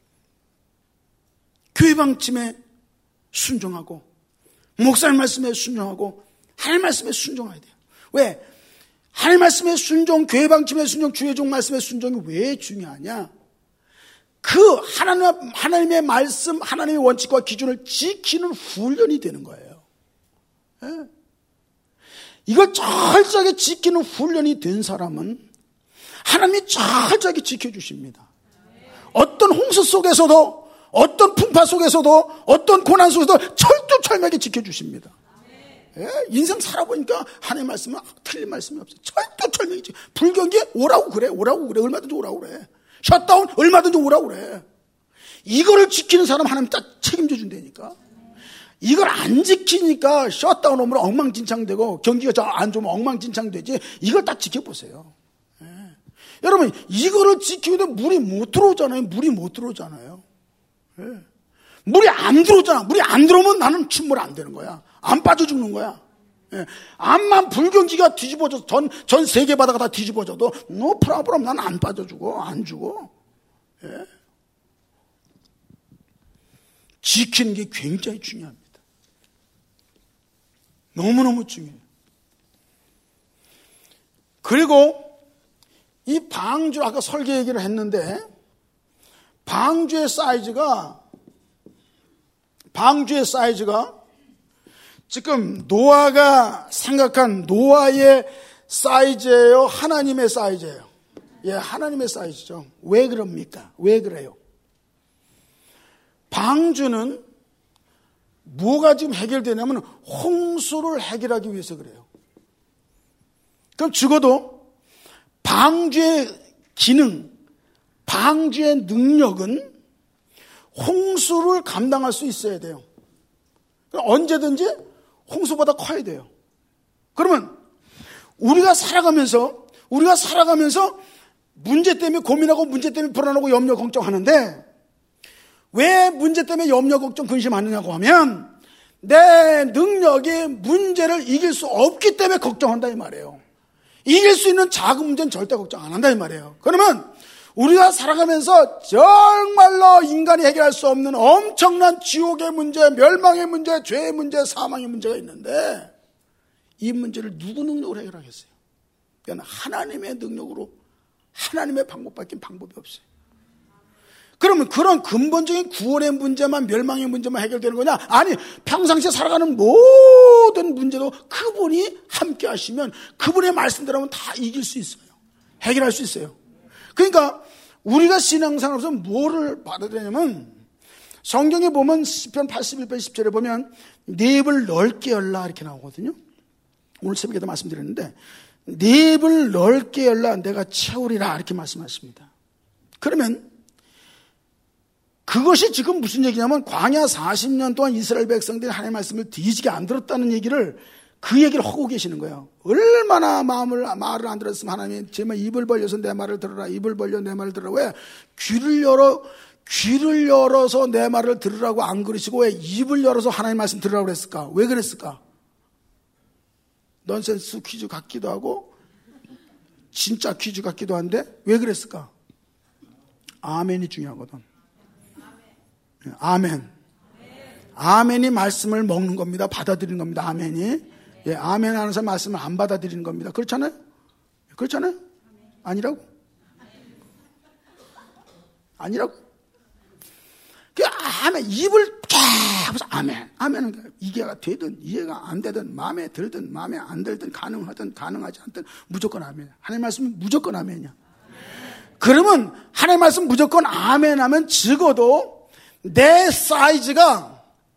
교회 방침에 순종하고, 목사님 말씀에 순종하고, 하나님 말씀에 순종해야 돼요. 왜? 하나님 말씀에 순종, 교회 방침에 순종, 주의적 말씀에 순종이 왜 중요하냐? 그 하나님의 말씀, 하나님의 원칙과 기준을 지키는 훈련이 되는 거예요. 예? 이걸 철저하게 지키는 훈련이 된 사람은 하나님이 철저하게 지켜주십니다. 어떤 홍수 속에서도, 어떤 풍파 속에서도, 어떤 고난 속에서도 철두철미하게 지켜주십니다. 예? 인생 살아보니까 하나님 말씀은 틀린 말씀이 없어요. 철두철미하게. 불경기에 오라고 그래. 얼마든지 오라고 그래. 셧다운 얼마든지 오라고 그래. 이거를 지키는 사람 하나님 딱 책임져 준다니까. 이걸 안 지키니까 셧다운 오면 엉망진창되고 경기가 안 좋으면 엉망진창되지. 이걸 딱 지켜보세요. 예. 여러분, 이거를 지키는데 물이 못 들어오잖아요. 예. 물이 안 들어오잖아. 물이 안 들어오면 나는 침몰 안 되는 거야. 안 빠져 죽는 거야. 예. 암만 불경기가 뒤집어져서 전 세계 바다가 다 뒤집어져도 no problem. 난 안 빠져 죽어. 안 죽어. 예. 지키는 게 굉장히 중요합니다. 너무너무 중요해요. 그리고 이 방주, 아까 설계 얘기를 했는데, 방주의 사이즈가 지금 노아가 생각한 노아의 사이즈예요? 하나님의 사이즈예요? 예, 하나님의 사이즈죠. 왜 그럽니까? 왜 그래요? 방주는 뭐가 지금 해결되냐면 홍수를 해결하기 위해서 그래요. 그럼 적어도 방주의 기능, 방주의 능력은 홍수를 감당할 수 있어야 돼요. 언제든지 홍수보다 커야 돼요. 그러면 우리가 살아가면서 문제 때문에 고민하고 문제 때문에 불안하고 염려 걱정하는데 왜 문제 때문에 염려 걱정 근심하느냐고 하면 내 능력이 문제를 이길 수 없기 때문에 걱정한다 이 말이에요. 이길 수 있는 작은 문제는 절대 걱정 안 한다 이 말이에요. 그러면 우리가 살아가면서 정말로 인간이 해결할 수 없는 엄청난 지옥의 문제, 멸망의 문제, 죄의 문제, 사망의 문제가 있는데 이 문제를 누구 능력으로 해결하겠어요? 그건 하나님의 능력으로, 하나님의 방법밖에 방법이 없어요. 그러면 그런 근본적인 구원의 문제만, 멸망의 문제만 해결되는 거냐? 아니, 평상시에 살아가는 모든 문제도 그분이 함께 하시면 그분의 말씀대로면 다 이길 수 있어요. 해결할 수 있어요. 그러니까 우리가 신앙생활에서 뭐를 받아들이냐면 성경에 보면 시편 81편 10절에 보면 네 입을 넓게 열라 이렇게 나오거든요. 오늘 새벽에도 말씀드렸는데 네 입을 넓게 열라 내가 채우리라 이렇게 말씀하십니다. 그러면 그것이 지금 무슨 얘기냐면 광야 40년 동안 이스라엘 백성들이 하나님의 말씀을 뒤지게 안 들었다는 얘기를 그 얘기를 하고 계시는 거예요. 얼마나 말을 안 들었으면 하나님이 제발 입을 벌려서 내 말을 들으라. 입을 벌려 내 말을 들으라. 왜? 귀를 열어서 내 말을 들으라고 안 그러시고 왜 입을 열어서 하나님 말씀 들으라고 그랬을까? 왜 그랬을까? 넌센스 퀴즈 같기도 하고 진짜 퀴즈 같기도 한데 왜 그랬을까? 아멘이 중요하거든. 아멘. 아멘이 말씀을 먹는 겁니다. 받아들이는 겁니다. 아멘이. 예, 아멘 하는 사람 말씀을 안 받아들이는 겁니다. 그렇잖아요? 그렇잖아요? 아니라고? 아니라고? 그 아멘, 입을 쫙 하면서 아멘. 아멘은 이해가 되든 이해가 안 되든 마음에 들든 마음에 안 들든 가능하든 가능하지 않든 무조건 아멘. 하나님 말씀은 무조건 아멘이야. 그러면 하나님 말씀 무조건 아멘 하면 적어도 내 사이즈가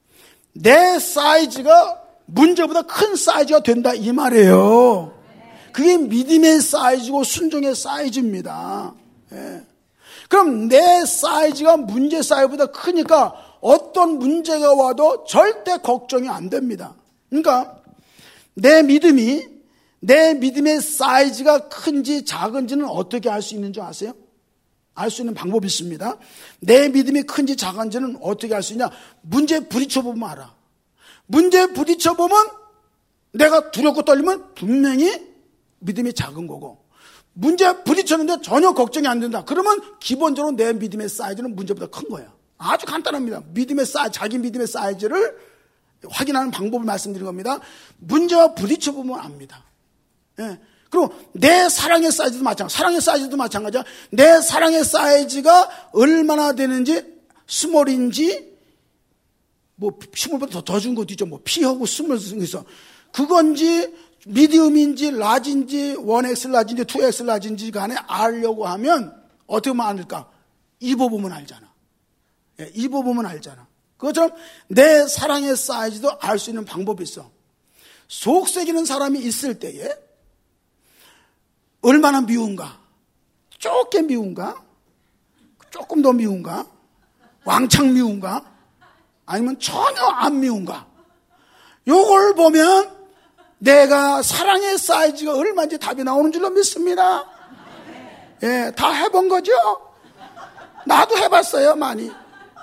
문제보다 큰 사이즈가 된다 이 말이에요. 그게 믿음의 사이즈고 순종의 사이즈입니다. 예. 그럼 내 사이즈가 문제 사이즈보다 크니까 어떤 문제가 와도 절대 걱정이 안 됩니다. 그러니까 내 믿음의 사이즈가 큰지 작은지는 어떻게 알 수 있는 줄 아세요? 알 수 있는 방법이 있습니다. 내 믿음이 큰지 작은지는 어떻게 알 수 있냐? 문제에 부딪혀보면 알아. 문제에 부딪혀보면 내가 두렵고 떨리면 분명히 믿음이 작은 거고 문제에 부딪혔는데 전혀 걱정이 안 된다. 그러면 기본적으로 내 믿음의 사이즈는 문제보다 큰 거야. 아주 간단합니다. 믿음의 사이즈, 자기 믿음의 사이즈를 확인하는 방법을 말씀드린 겁니다. 문제와 부딪혀보면 압니다. 예. 그리고 내 사랑의 사이즈도 마찬가지야. 내 사랑의 사이즈가 얼마나 되는지, 스몰인지, 뭐, 스몰보다 더 준 것도 있죠. 뭐, P하고 스몰 있어. 그건지, 미디움인지, 라지인지, 1X 라지인지, 2X 라지인지 간에 알려고 하면, 어떻게 하면 알까? 입어보면 알잖아. 예, 입어보면 알잖아. 그것처럼 내 사랑의 사이즈도 알 수 있는 방법이 있어. 속색이는 사람이 있을 때에, 얼마나 미운가? 조금 미운가? 조금 더 미운가? 왕창 미운가? 아니면 전혀 안 미운가? 요걸 보면 내가 사랑의 사이즈가 얼마인지 답이 나오는 줄로 믿습니다. 예, 다 해본 거죠? 나도 해봤어요, 많이.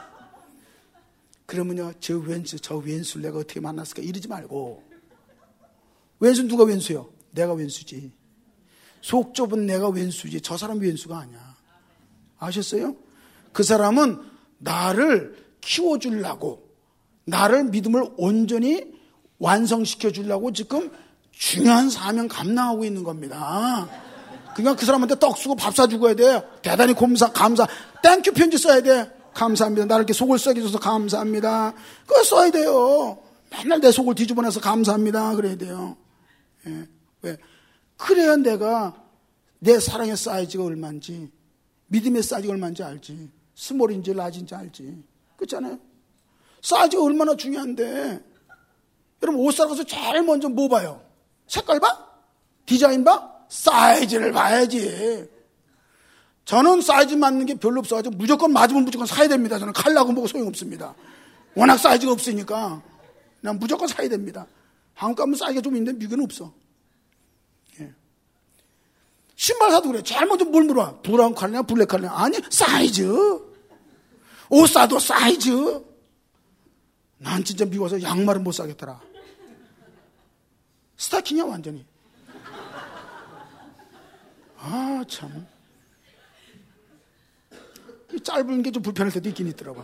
그러면요, 저 왼수를 내가 어떻게 만났을까? 이러지 말고. 왼수는 누가 왼수요? 내가 왼수지. 속 좁은 내가 왼수지 저 사람이 왼수가 아니야. 아셨어요? 그 사람은 나를 키워주려고 나를 믿음을 온전히 완성시켜 주려고 지금 중요한 사명 감당하고 있는 겁니다. 그러니까 그 사람한테 떡 쓰고 밥 사주고 해야 돼. 대단히 감사. 땡큐 편지 써야 돼. 감사합니다. 나를 이렇게 속을 썩여 줘서 감사합니다. 그거 써야 돼요. 맨날 내 속을 뒤집어내서 감사합니다. 그래야 돼요. 예. 왜? 그래야 내가 내 사랑의 사이즈가 얼마인지, 믿음의 사이즈가 얼마인지 알지. 스몰인지 라지인지 알지. 그렇잖아요. 사이즈가 얼마나 중요한데. 여러분 옷 사러 가서 제일 먼저 뭐 봐요? 색깔 봐? 디자인 봐? 사이즈를 봐야지. 저는 사이즈 맞는 게 별로 없어가지고 무조건 맞으면 무조건 사야 됩니다. 저는 칼라고 보고 소용없습니다. 워낙 사이즈가 없으니까 그냥 무조건 사야 됩니다. 한국 가면 사이즈가 좀 있는데 미국에는 없어. 예. 신발 사도 그래. 제일 먼저 뭘 물어봐? 브라운 컬러냐 블랙 컬러냐? 아니 사이즈. 옷 사도 사이즈. 난 진짜 미국 와서 양말은 못 사겠더라. 스타킹이야 완전히. 아 참. 짧은 게 좀 불편할 때도 있긴 있더라고요.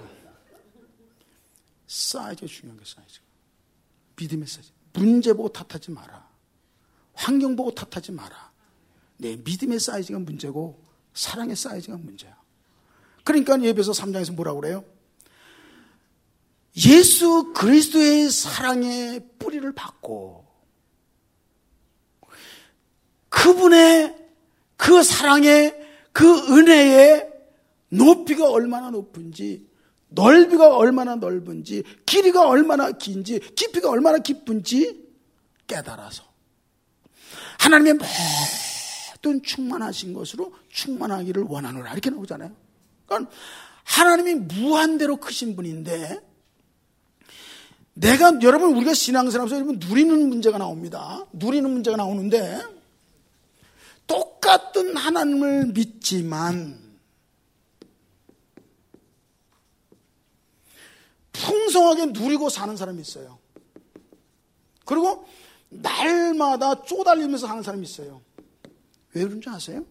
사이즈가 중요한 게 사이즈가. 믿음의 사이즈. 문제 보고 탓하지 마라. 환경 보고 탓하지 마라. 내 믿음의 사이즈가 문제고 사랑의 사이즈가 문제야. 그러니까 에베소 3장에서 뭐라고 그래요? 예수 그리스도의 사랑의 뿌리를 받고 그분의 그 사랑의 그 은혜의 높이가 얼마나 높은지, 넓이가 얼마나 넓은지, 길이가 얼마나 긴지, 깊이가 얼마나 깊은지 깨달아서 하나님의 모든 충만하신 것으로 충만하기를 원하노라 이렇게 나오잖아요. 그러니까 하나님이 무한대로 크신 분인데 여러분 우리가 신앙생활에서 여러분 누리는 문제가 나옵니다. 누리는 문제가 나오는데 똑같은 하나님을 믿지만 풍성하게 누리고 사는 사람이 있어요. 그리고 날마다 쪼달리면서 사는 사람이 있어요. 왜 그런지 아세요?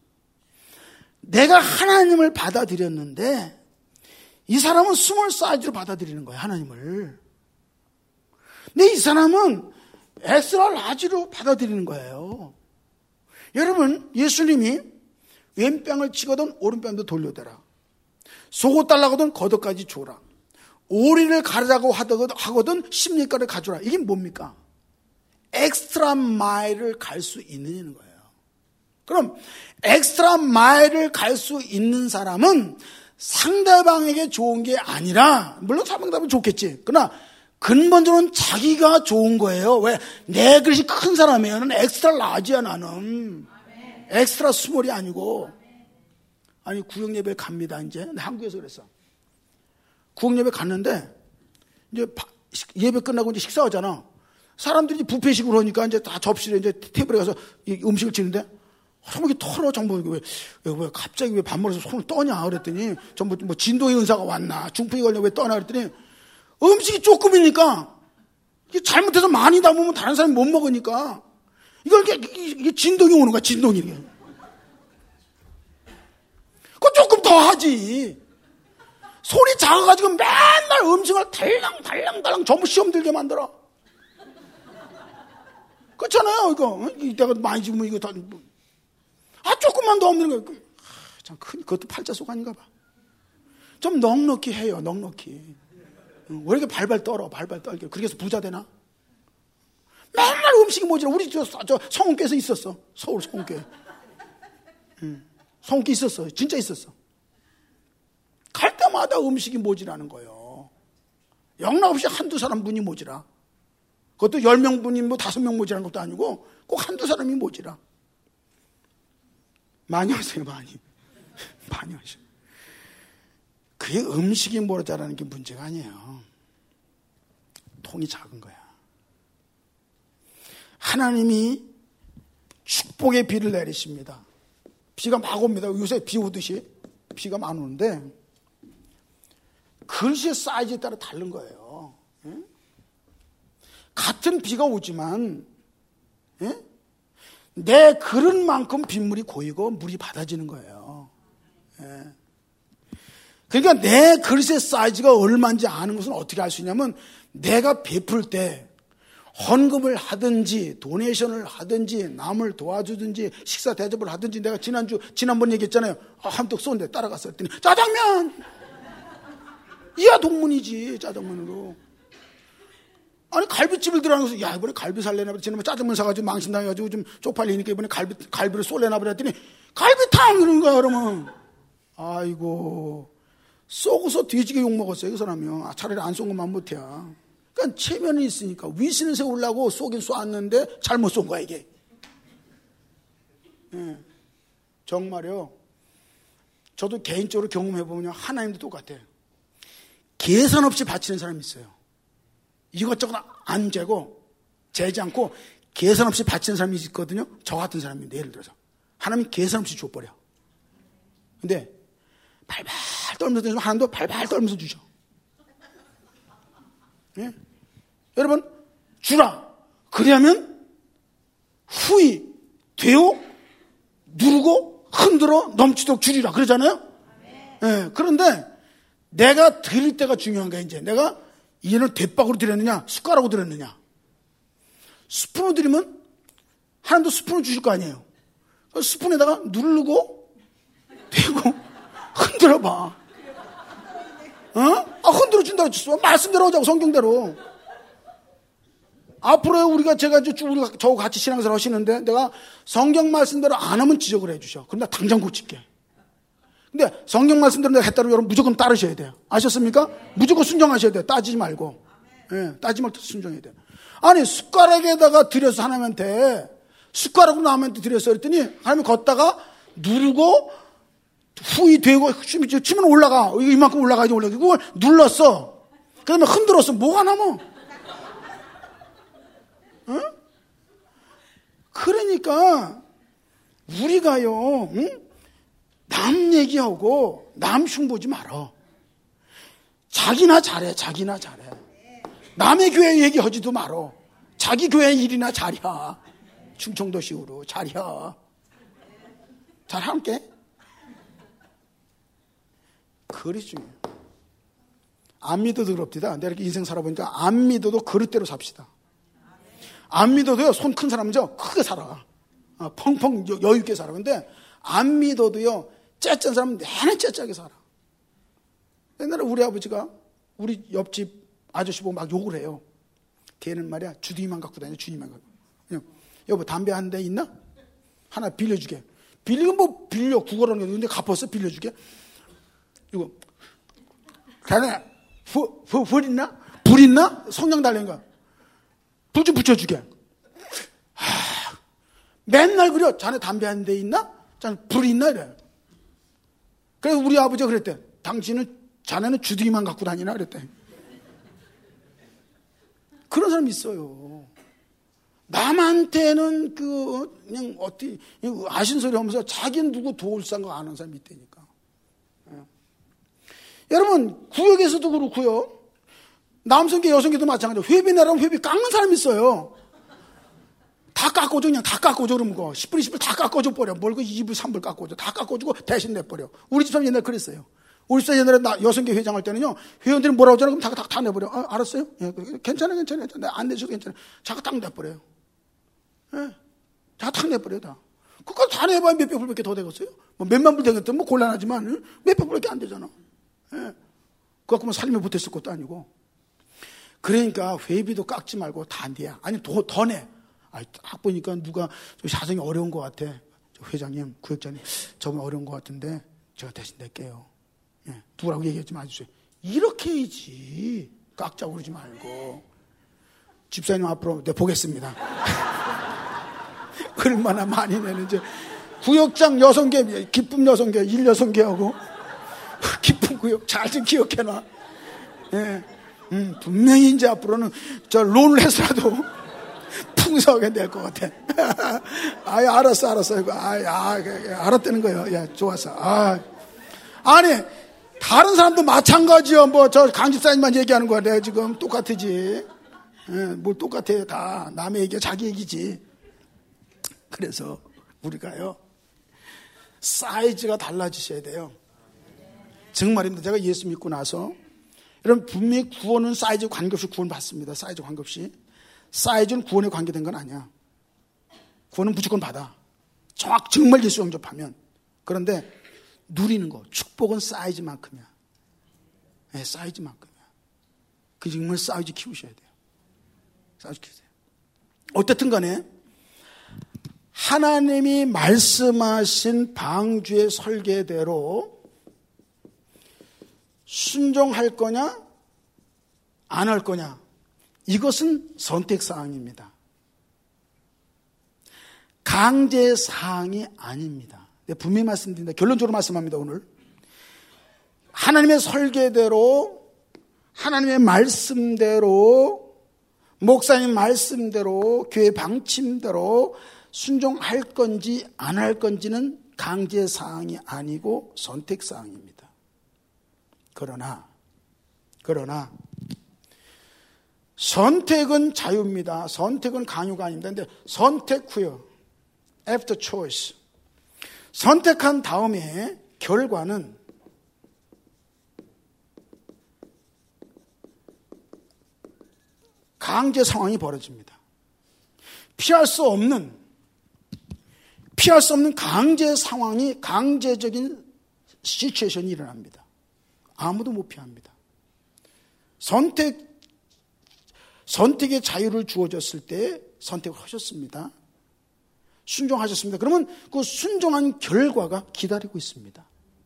내가 하나님을 받아들였는데 이 사람은 스몰 사이즈로 받아들이는 거예요. 하나님을. 근데 이 사람은 엑스트라 라지로 받아들이는 거예요. 여러분 예수님이 왼뺨을 치거든 오른뺨도 돌려대라. 속옷 달라거든 겉옷까지 줘라. 오리를 가르자고 하거든 십리가를 가져라. 이게 뭡니까? 엑스트라 마일을 갈 수 있느냐는 거예요. 그럼 엑스트라 마일을 갈 수 있는 사람은 상대방에게 좋은 게 아니라, 물론 상대방은 좋겠지. 그러나 근본적으로는 자기가 좋은 거예요. 왜? 내 그릇이 큰 사람이에요. 나는 엑스트라 라지야 나는. 엑스트라 스몰이 아니고. 아니 구역 예배 갑니다 이제. 한국에서 그랬어. 구역 예배 갔는데 이제 예배 끝나고 이제 식사하잖아. 사람들이 뷔페식으로 하니까 이제 다 접시에 이제 테이블에 가서 음식을 치는데 손목이 털어. 정보 왜 갑자기 왜 밥 먹어서 손을 떠냐 그랬더니 전부 뭐 진도의 은사가 왔나 중풍이 걸려 왜 떠나 그랬더니 음식이 조금이니까 이게 잘못해서 많이 담으면 다른 사람이 못 먹으니까 이게 진동이 오는 거야. 진동이. 그거 조금 더 하지. 손이 작아가지고 맨날 음식을 달랑달랑 전부 시험 들게 만들어. 그렇잖아요. 이거 이따가 많이 집으면 이거 다 조금만 더 없는 거야. 참 그것도 팔자속 아닌가 봐. 좀 넉넉히 해요. 넉넉히. 왜 이렇게 발발 떨게. 그렇게 해서 부자 되나? 맨날 음식이 모자라. 우리 저 성훈교에서 있었어. 서울 성훈교에. 성훈교 있었어. 진짜 있었어. 갈 때마다 음식이 모자라는 거예요. 영락없이 한두 사람 분이 모자라. 그것도 10명분이 뭐 5명 모자라는 것도 아니고 꼭 한두 사람이 모자라. 많이 하세요. 많이 하세요. 그게 음식이 모자라는 게 문제가 아니에요. 통이 작은 거야. 하나님이 축복의 비를 내리십니다. 비가 막 옵니다. 요새 비 오듯이 비가 막 오는데 그릇의 사이즈에 따라 다른 거예요. 같은 비가 오지만 내 그릇만큼 빗물이 고이고 물이 받아지는 거예요. 그러니까 내 그릇의 사이즈가 얼마인지 아는 것은 어떻게 알 수 있냐면 내가 베풀 때 헌금을 하든지 도네이션을 하든지 남을 도와주든지 식사 대접을 하든지 내가 지난번 얘기했잖아요. 한턱 쏘는데 따라가서 했더니 짜장면! 이하 동문이지 짜장면으로. 아니 갈비집을 들어가서 야 이번에 갈비 살래나 보다. 지난번에 짜장면 사가지고 망신당해가지고 좀 쪽팔리니까 이번에 갈비를 쏠래나 보다 했더니 갈비탕 이러는 거야. 그러면 아이고 쏘고서 뒤지게 욕먹었어요 그 사람이. 차라리 안 쏜 것만 못해야. 그러니까 체면이 있으니까 위신을 세우려고 쏘긴 쏘았는데 잘못 쏜 거야 이게. 정말요. 저도 개인적으로 경험해보면 하나님도 똑같아요. 계산 없이 바치는 사람이 있어요. 이것저것 안 재지 않고 계산 없이 바치는 사람이 있거든요. 저 같은 사람인데 예를 들어서 하나님이 계산 없이 줘버려. 근데 발발 떨면서 하나님도 발발 떨면서 주죠. 예? 여러분 주라. 그러면 후히 되어 누르고 흔들어 넘치도록 주리라 그러잖아요. 예, 그런데 내가 드릴 때가 중요한 거야. 이제 내가 얘는 대박으로 드렸느냐 숟가락으로 드렸느냐. 스푼으로 드리면 하나님도 스푼을 주실 거 아니에요. 스푼에다가 누르고 대고 흔들어봐. 흔들어 준다고 했어. 말씀대로 하자고 성경대로. 앞으로 제가 저하고 같이 신앙생활 하시는데 내가 성경 말씀대로 안 하면 지적을 해주셔. 그럼 나 당장 고칠게. 근데 성경 말씀대로 내가 했다고 여러분 무조건 따르셔야 돼요. 아셨습니까? 무조건 순종하셔야 돼요. 따지지 말고. 예, 따지지 말고 순종해야 돼요. 아니 숟가락에다가 드려서 하나님한테 숟가락으로 남한테 드렸어 그랬더니 하나님이 걷다가 누르고 후이 되고 치면 올라가. 이만큼 올라가야지 올라가. 그걸 눌렀어. 그다음에 흔들었어. 뭐가 남아? 응? 그러니까 우리가요. 응? 남 얘기하고 남 흉보지 말어. 자기나 잘해. 남의 교회 얘기하지도 말어. 자기 교회 일이나 잘해. 충청도식으로 잘해. 잘할게. 그리 중요해요. 안 믿어도 그럽디다. 내가 이렇게 인생 살아보니까 안 믿어도 그릇대로 삽시다. 안 믿어도요 손 큰 사람은요 크게 살아. 펑펑 여유 있게 살아. 근데 안 믿어도요 째짠 사람은 내내 째짜게 살아. 옛날에 우리 아버지가 우리 옆집 아저씨 보고 막 욕을 해요. 걔는 말이야 주둥이만 갖고 다녀. 주둥이만 갖고. 그냥 여보 담배 한 대 있나? 하나 빌려주게. 빌리면 뭐 빌려 구걸하는 게 근데 갚았어 빌려주게. 이거 자네 불 있나? 불 있나? 성냥 달린 거. 불 좀 붙여주게. 맨날 그래. 자네 담배 한 대 있나? 자네 불 있나? 이래. 그래서 우리 아버지가 그랬대. 자네는 주둥이만 갖고 다니나? 그랬대. 그런 사람이 있어요. 남한테는 그냥 어떻게 아신소리 하면서 자기는 누구 도울 생각 안 하는 사람이 있다니까. 여러분 구역에서도 그렇고요. 남성계 여성계도 마찬가지로 회비 내라면 회비 깎는 사람이 있어요. 다 깎아줘. 그냥 다 깎아줘. 그러면 10불 20불 다 깎아줘 버려. 뭘 2불 3불 깎아줘. 다 깎아주고 대신 내버려. 우리 집사람 옛날에 그랬어요. 우리 집사람 옛날에 여성계 회장할 때는요. 회원들이 뭐라고 하잖아. 그럼 다 내버려. 알았어요? 예, 괜찮아. 내가 안 내줘도 괜찮아. 자가 딱 내버려요. 예, 자가 딱 내버려요. 다. 그까지 다 내봐야 몇백 불밖에 더 되겠어요? 뭐 몇만 불 되겠든 뭐 곤란하지만 몇백 불밖에 안 되잖아. 예. 그거 갖고 살림을 못했을 것도 아니고. 그러니까 회비도 깎지 말고 다 내야. 아니 더 내. 딱 보니까 누가 사정이 어려운 것 같아. 회장님, 구역장님, 저분 어려운 것 같은데 제가 대신 낼게요. 예, 누구라고 얘기하지 마주세요. 이렇게 해야지. 깎자고 그러지 말고. 집사님 앞으로 네, 보겠습니다. 얼마나 많이 내는지. 구역장 6개, 기쁨 6개, 일 6개하고 기쁨 구역 잘 좀 기억해놔. 예. 분명히 이제 앞으로는 저 론을 해서라도 풍성하게 낼 것 같아. 알았어. 이거. 알았다는 거예요. 야, 좋았어. 아니, 다른 사람도 마찬가지요. 뭐, 저 강집사님만 얘기하는 거야. 내가 지금 똑같으지. 뭘 똑같아. 다. 남의 얘기야. 자기 얘기지. 그래서 우리가요, 사이즈가 달라지셔야 돼요. 정말입니다. 제가 예수 믿고 나서 여러분 분명히 구원은 사이즈 관계없이 구원 받습니다. 사이즈 관계없이. 사이즈는 구원에 관계된 건 아니야. 구원은 무조건 받아. 정말 예수 영접하면. 그런데 누리는 거, 축복은 사이즈만큼이야. 네, 사이즈만큼이야. 그 정말 사이즈 키우셔야 돼요. 사이즈 키우세요. 어쨌든 간에 하나님이 말씀하신 방주의 설계대로 순종할 거냐 안 할 거냐, 이것은 선택사항입니다. 강제사항이 아닙니다. 분명히 말씀드립니다. 결론적으로 말씀합니다. 오늘 하나님의 설계대로, 하나님의 말씀대로, 목사님 말씀대로, 교회 방침대로 순종할 건지 안 할 건지는 강제사항이 아니고 선택사항입니다. 그러나 선택은 자유입니다. 선택은 강요가 아닙니다. 그런데 선택 후에 after choice, 선택한 다음에 결과는 강제 상황이 벌어집니다. 피할 수 없는 강제 상황이, 강제적인 시츄에이션이 일어납니다. 아무도 못 피합니다. 선택의 자유를 주어졌을 때 선택을 하셨습니다. 순종하셨습니다. 그러면 그 순종한 결과가 기다리고 있습니다.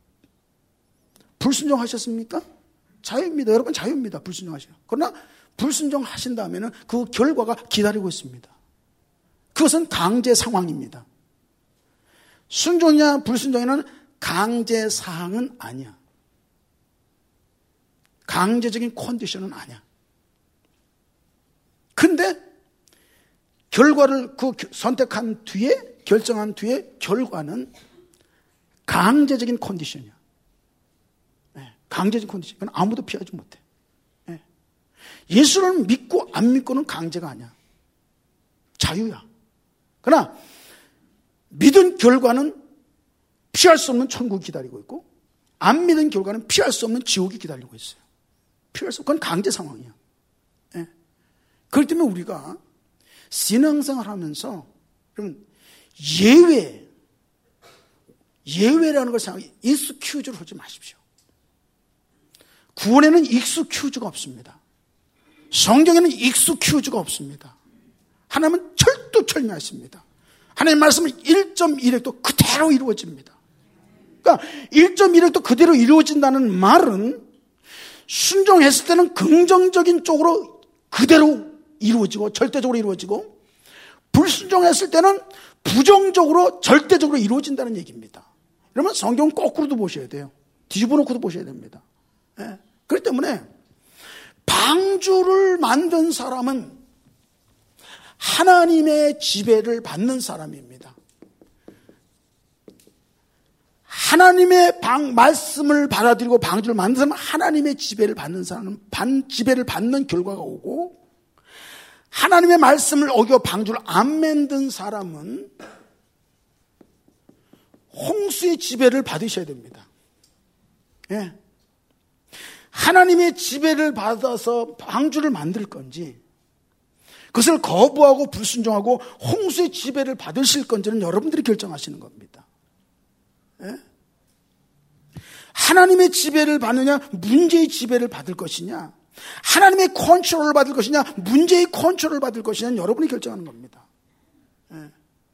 불순종하셨습니까? 자유입니다. 여러분, 자유입니다. 불순종하시면. 그러나 불순종하신다면 그 결과가 기다리고 있습니다. 그것은 강제 상황입니다. 순종이냐 불순종이냐는 강제 사항은 아니야. 강제적인 컨디션은 아니야. 근데 결과를 선택한 뒤에, 결정한 뒤에 결과는 강제적인 컨디션이야. 네, 강제적인 컨디션. 그건 아무도 피하지 못해. 네. 예수를 믿고 안 믿고는 강제가 아니야. 자유야. 그러나 믿은 결과는 피할 수 없는 천국이 기다리고 있고, 안 믿은 결과는 피할 수 없는 지옥이 기다리고 있어요. 그건 강제 상황이야. 네. 그렇기 때문에 우리가 신앙생활 하면서, 여러분, 예외라는 걸 생각해, 익스큐즈를 하지 마십시오. 구원에는 익스큐즈가 없습니다. 성경에는 익스큐즈가 없습니다. 하나님은 철두철미하십니다. 하나님 말씀은 1.1획도 그대로 이루어집니다. 그러니까 1.1획도 그대로 이루어진다는 말은 순종했을 때는 긍정적인 쪽으로 그대로 이루어지고 절대적으로 이루어지고, 불순종했을 때는 부정적으로 절대적으로 이루어진다는 얘기입니다. 그러면 성경 거꾸로도 보셔야 돼요. 뒤집어 놓고도 보셔야 됩니다. 네. 그렇기 때문에 방주를 만든 사람은 하나님의 지배를 받는 사람입니다. 하나님의 말씀을 받아들이고 방주를 만든 사람은 하나님의 지배를 받는 사람은 지배를 받는 결과가 오고, 하나님의 말씀을 어겨 방주를 안 만든 사람은 홍수의 지배를 받으셔야 됩니다. 예. 하나님의 지배를 받아서 방주를 만들 건지, 그것을 거부하고 불순종하고 홍수의 지배를 받으실 건지는 여러분들이 결정하시는 겁니다. 예? 하나님의 지배를 받느냐, 문제의 지배를 받을 것이냐, 하나님의 컨트롤을 받을 것이냐, 문제의 컨트롤을 받을 것이냐는 여러분이 결정하는 겁니다. 예.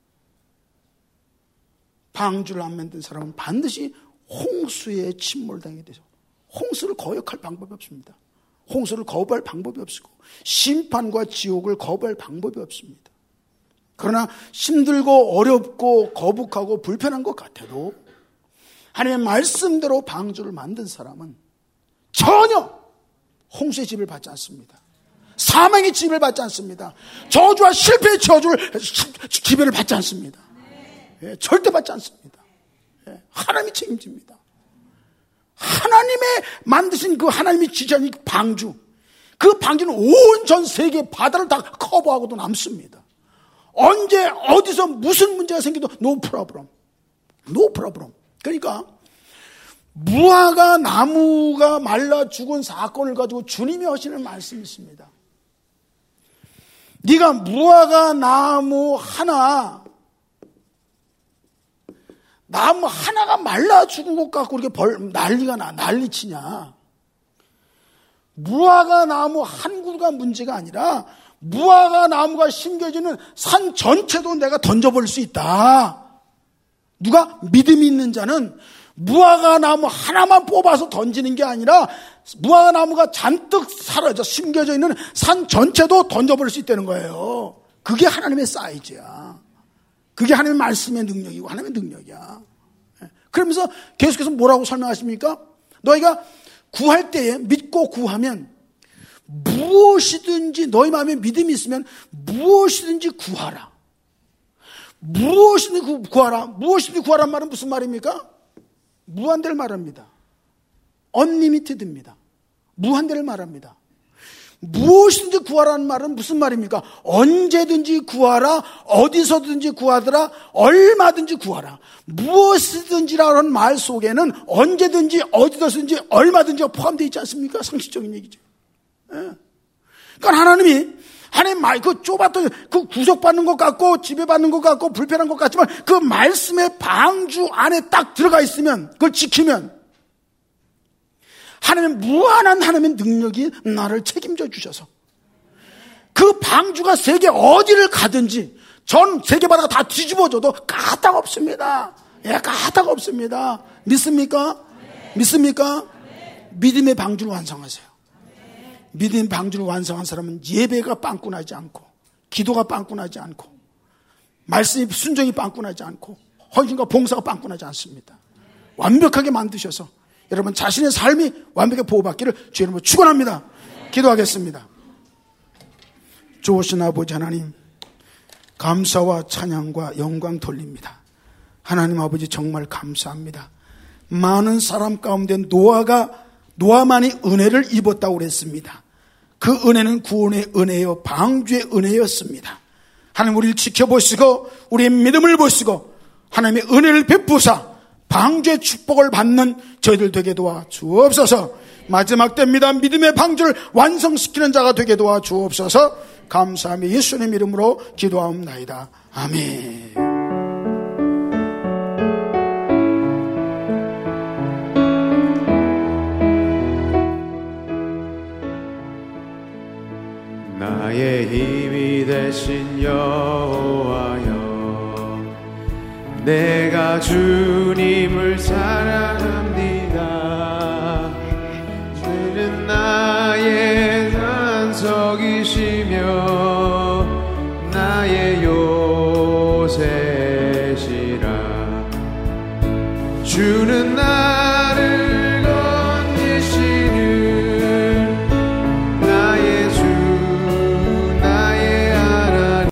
방주를 안 만든 사람은 반드시 홍수에 침몰당하게 되죠. 홍수를 거역할 방법이 없습니다. 홍수를 거부할 방법이 없고, 심판과 지옥을 거부할 방법이 없습니다. 그러나 힘들고 어렵고 거북하고 불편한 것 같아도 하나님의 말씀대로 방주를 만든 사람은 전혀 홍수의 집을 받지 않습니다. 사망의 집을 받지 않습니다. 저주와 실패의 지배를 받지 않습니다. 예, 절대 받지 않습니다. 예, 하나님이 책임집니다. 하나님의 만드신 그 하나님이 지시한 방주, 그 방주는 온 전 세계 바다를 다 커버하고도 남습니다. 언제 어디서 무슨 문제가 생겨도 no problem. 그러니까 무화과 나무가 말라 죽은 사건을 가지고 주님이 하시는 말씀이 있습니다. 네가 무화과 나무 하나가 말라 죽은 것 같고 이렇게 난리치냐. 무화과 나무 한 그루가 문제가 아니라 무화과 나무가 심겨지는 산 전체도 내가 던져버릴 수 있다. 누가 믿음이 있는 자는 무화과 나무 하나만 뽑아서 던지는 게 아니라 무화과 나무가 잔뜩 사라져 심겨져 있는 산 전체도 던져버릴 수 있다는 거예요. 그게 하나님의 사이즈야. 그게 하나님의 말씀의 능력이고 하나님의 능력이야. 그러면서 계속해서 뭐라고 설명하십니까? 너희가 구할 때에 믿고 구하면 무엇이든지 너희 마음에 믿음이 있으면 무엇이든지 구하라. 무엇이든지 구하라. 무엇이든지 구하란 말은 무슨 말입니까? 무한대를 말합니다. 언리미티드입니다. 무한대를 말합니다. 무엇이든지 구하라는 말은 무슨 말입니까? 언제든지 구하라, 어디서든지 구하더라, 얼마든지 구하라. 무엇이든지라는 말 속에는 언제든지 어디서든지 얼마든지 포함되어 있지 않습니까? 상식적인 얘기죠. 예. 그러니까 하나님 말, 그 좁았던, 그 구속받는 것 같고, 지배받는 것 같고, 불편한 것 같지만, 그 말씀의 방주 안에 딱 들어가 있으면, 그걸 지키면, 하나님의 무한한 하나님의 능력이 나를 책임져 주셔서, 그 방주가 세계 어디를 가든지, 전 세계 바다가 다 뒤집어져도 까딱 없습니다. 예, 까딱 없습니다. 믿습니까? 믿습니까? 믿음의 방주를 완성하세요. 믿음의 방주를 완성한 사람은 예배가 빵꾸나지 않고, 기도가 빵꾸나지 않고, 말씀이 순종이 빵꾸나지 않고, 헌신과 봉사가 빵꾸나지 않습니다. 완벽하게 만드셔서 여러분 자신의 삶이 완벽하게 보호받기를 주의 이름으로 축원합니다. 기도하겠습니다. 좋으신 아버지 하나님, 감사와 찬양과 영광 돌립니다. 하나님 아버지 정말 감사합니다. 많은 사람 가운데 노아만이 은혜를 입었다고 그랬습니다. 그 은혜는 구원의 은혜요, 방주의 은혜였습니다. 하나님 우리를 지켜보시고 우리의 믿음을 보시고 하나님의 은혜를 베푸사 방주의 축복을 받는 저희들 되게 도와 주옵소서. 마지막 때입니다. 믿음의 방주를 완성시키는 자가 되게 도와 주옵소서. 감사하며 예수님 이름으로 기도하옵나이다. 아멘. 나의 힘이 되신 여호와여, 내가 주님을 사랑합니다. 주는 나의 반석이시며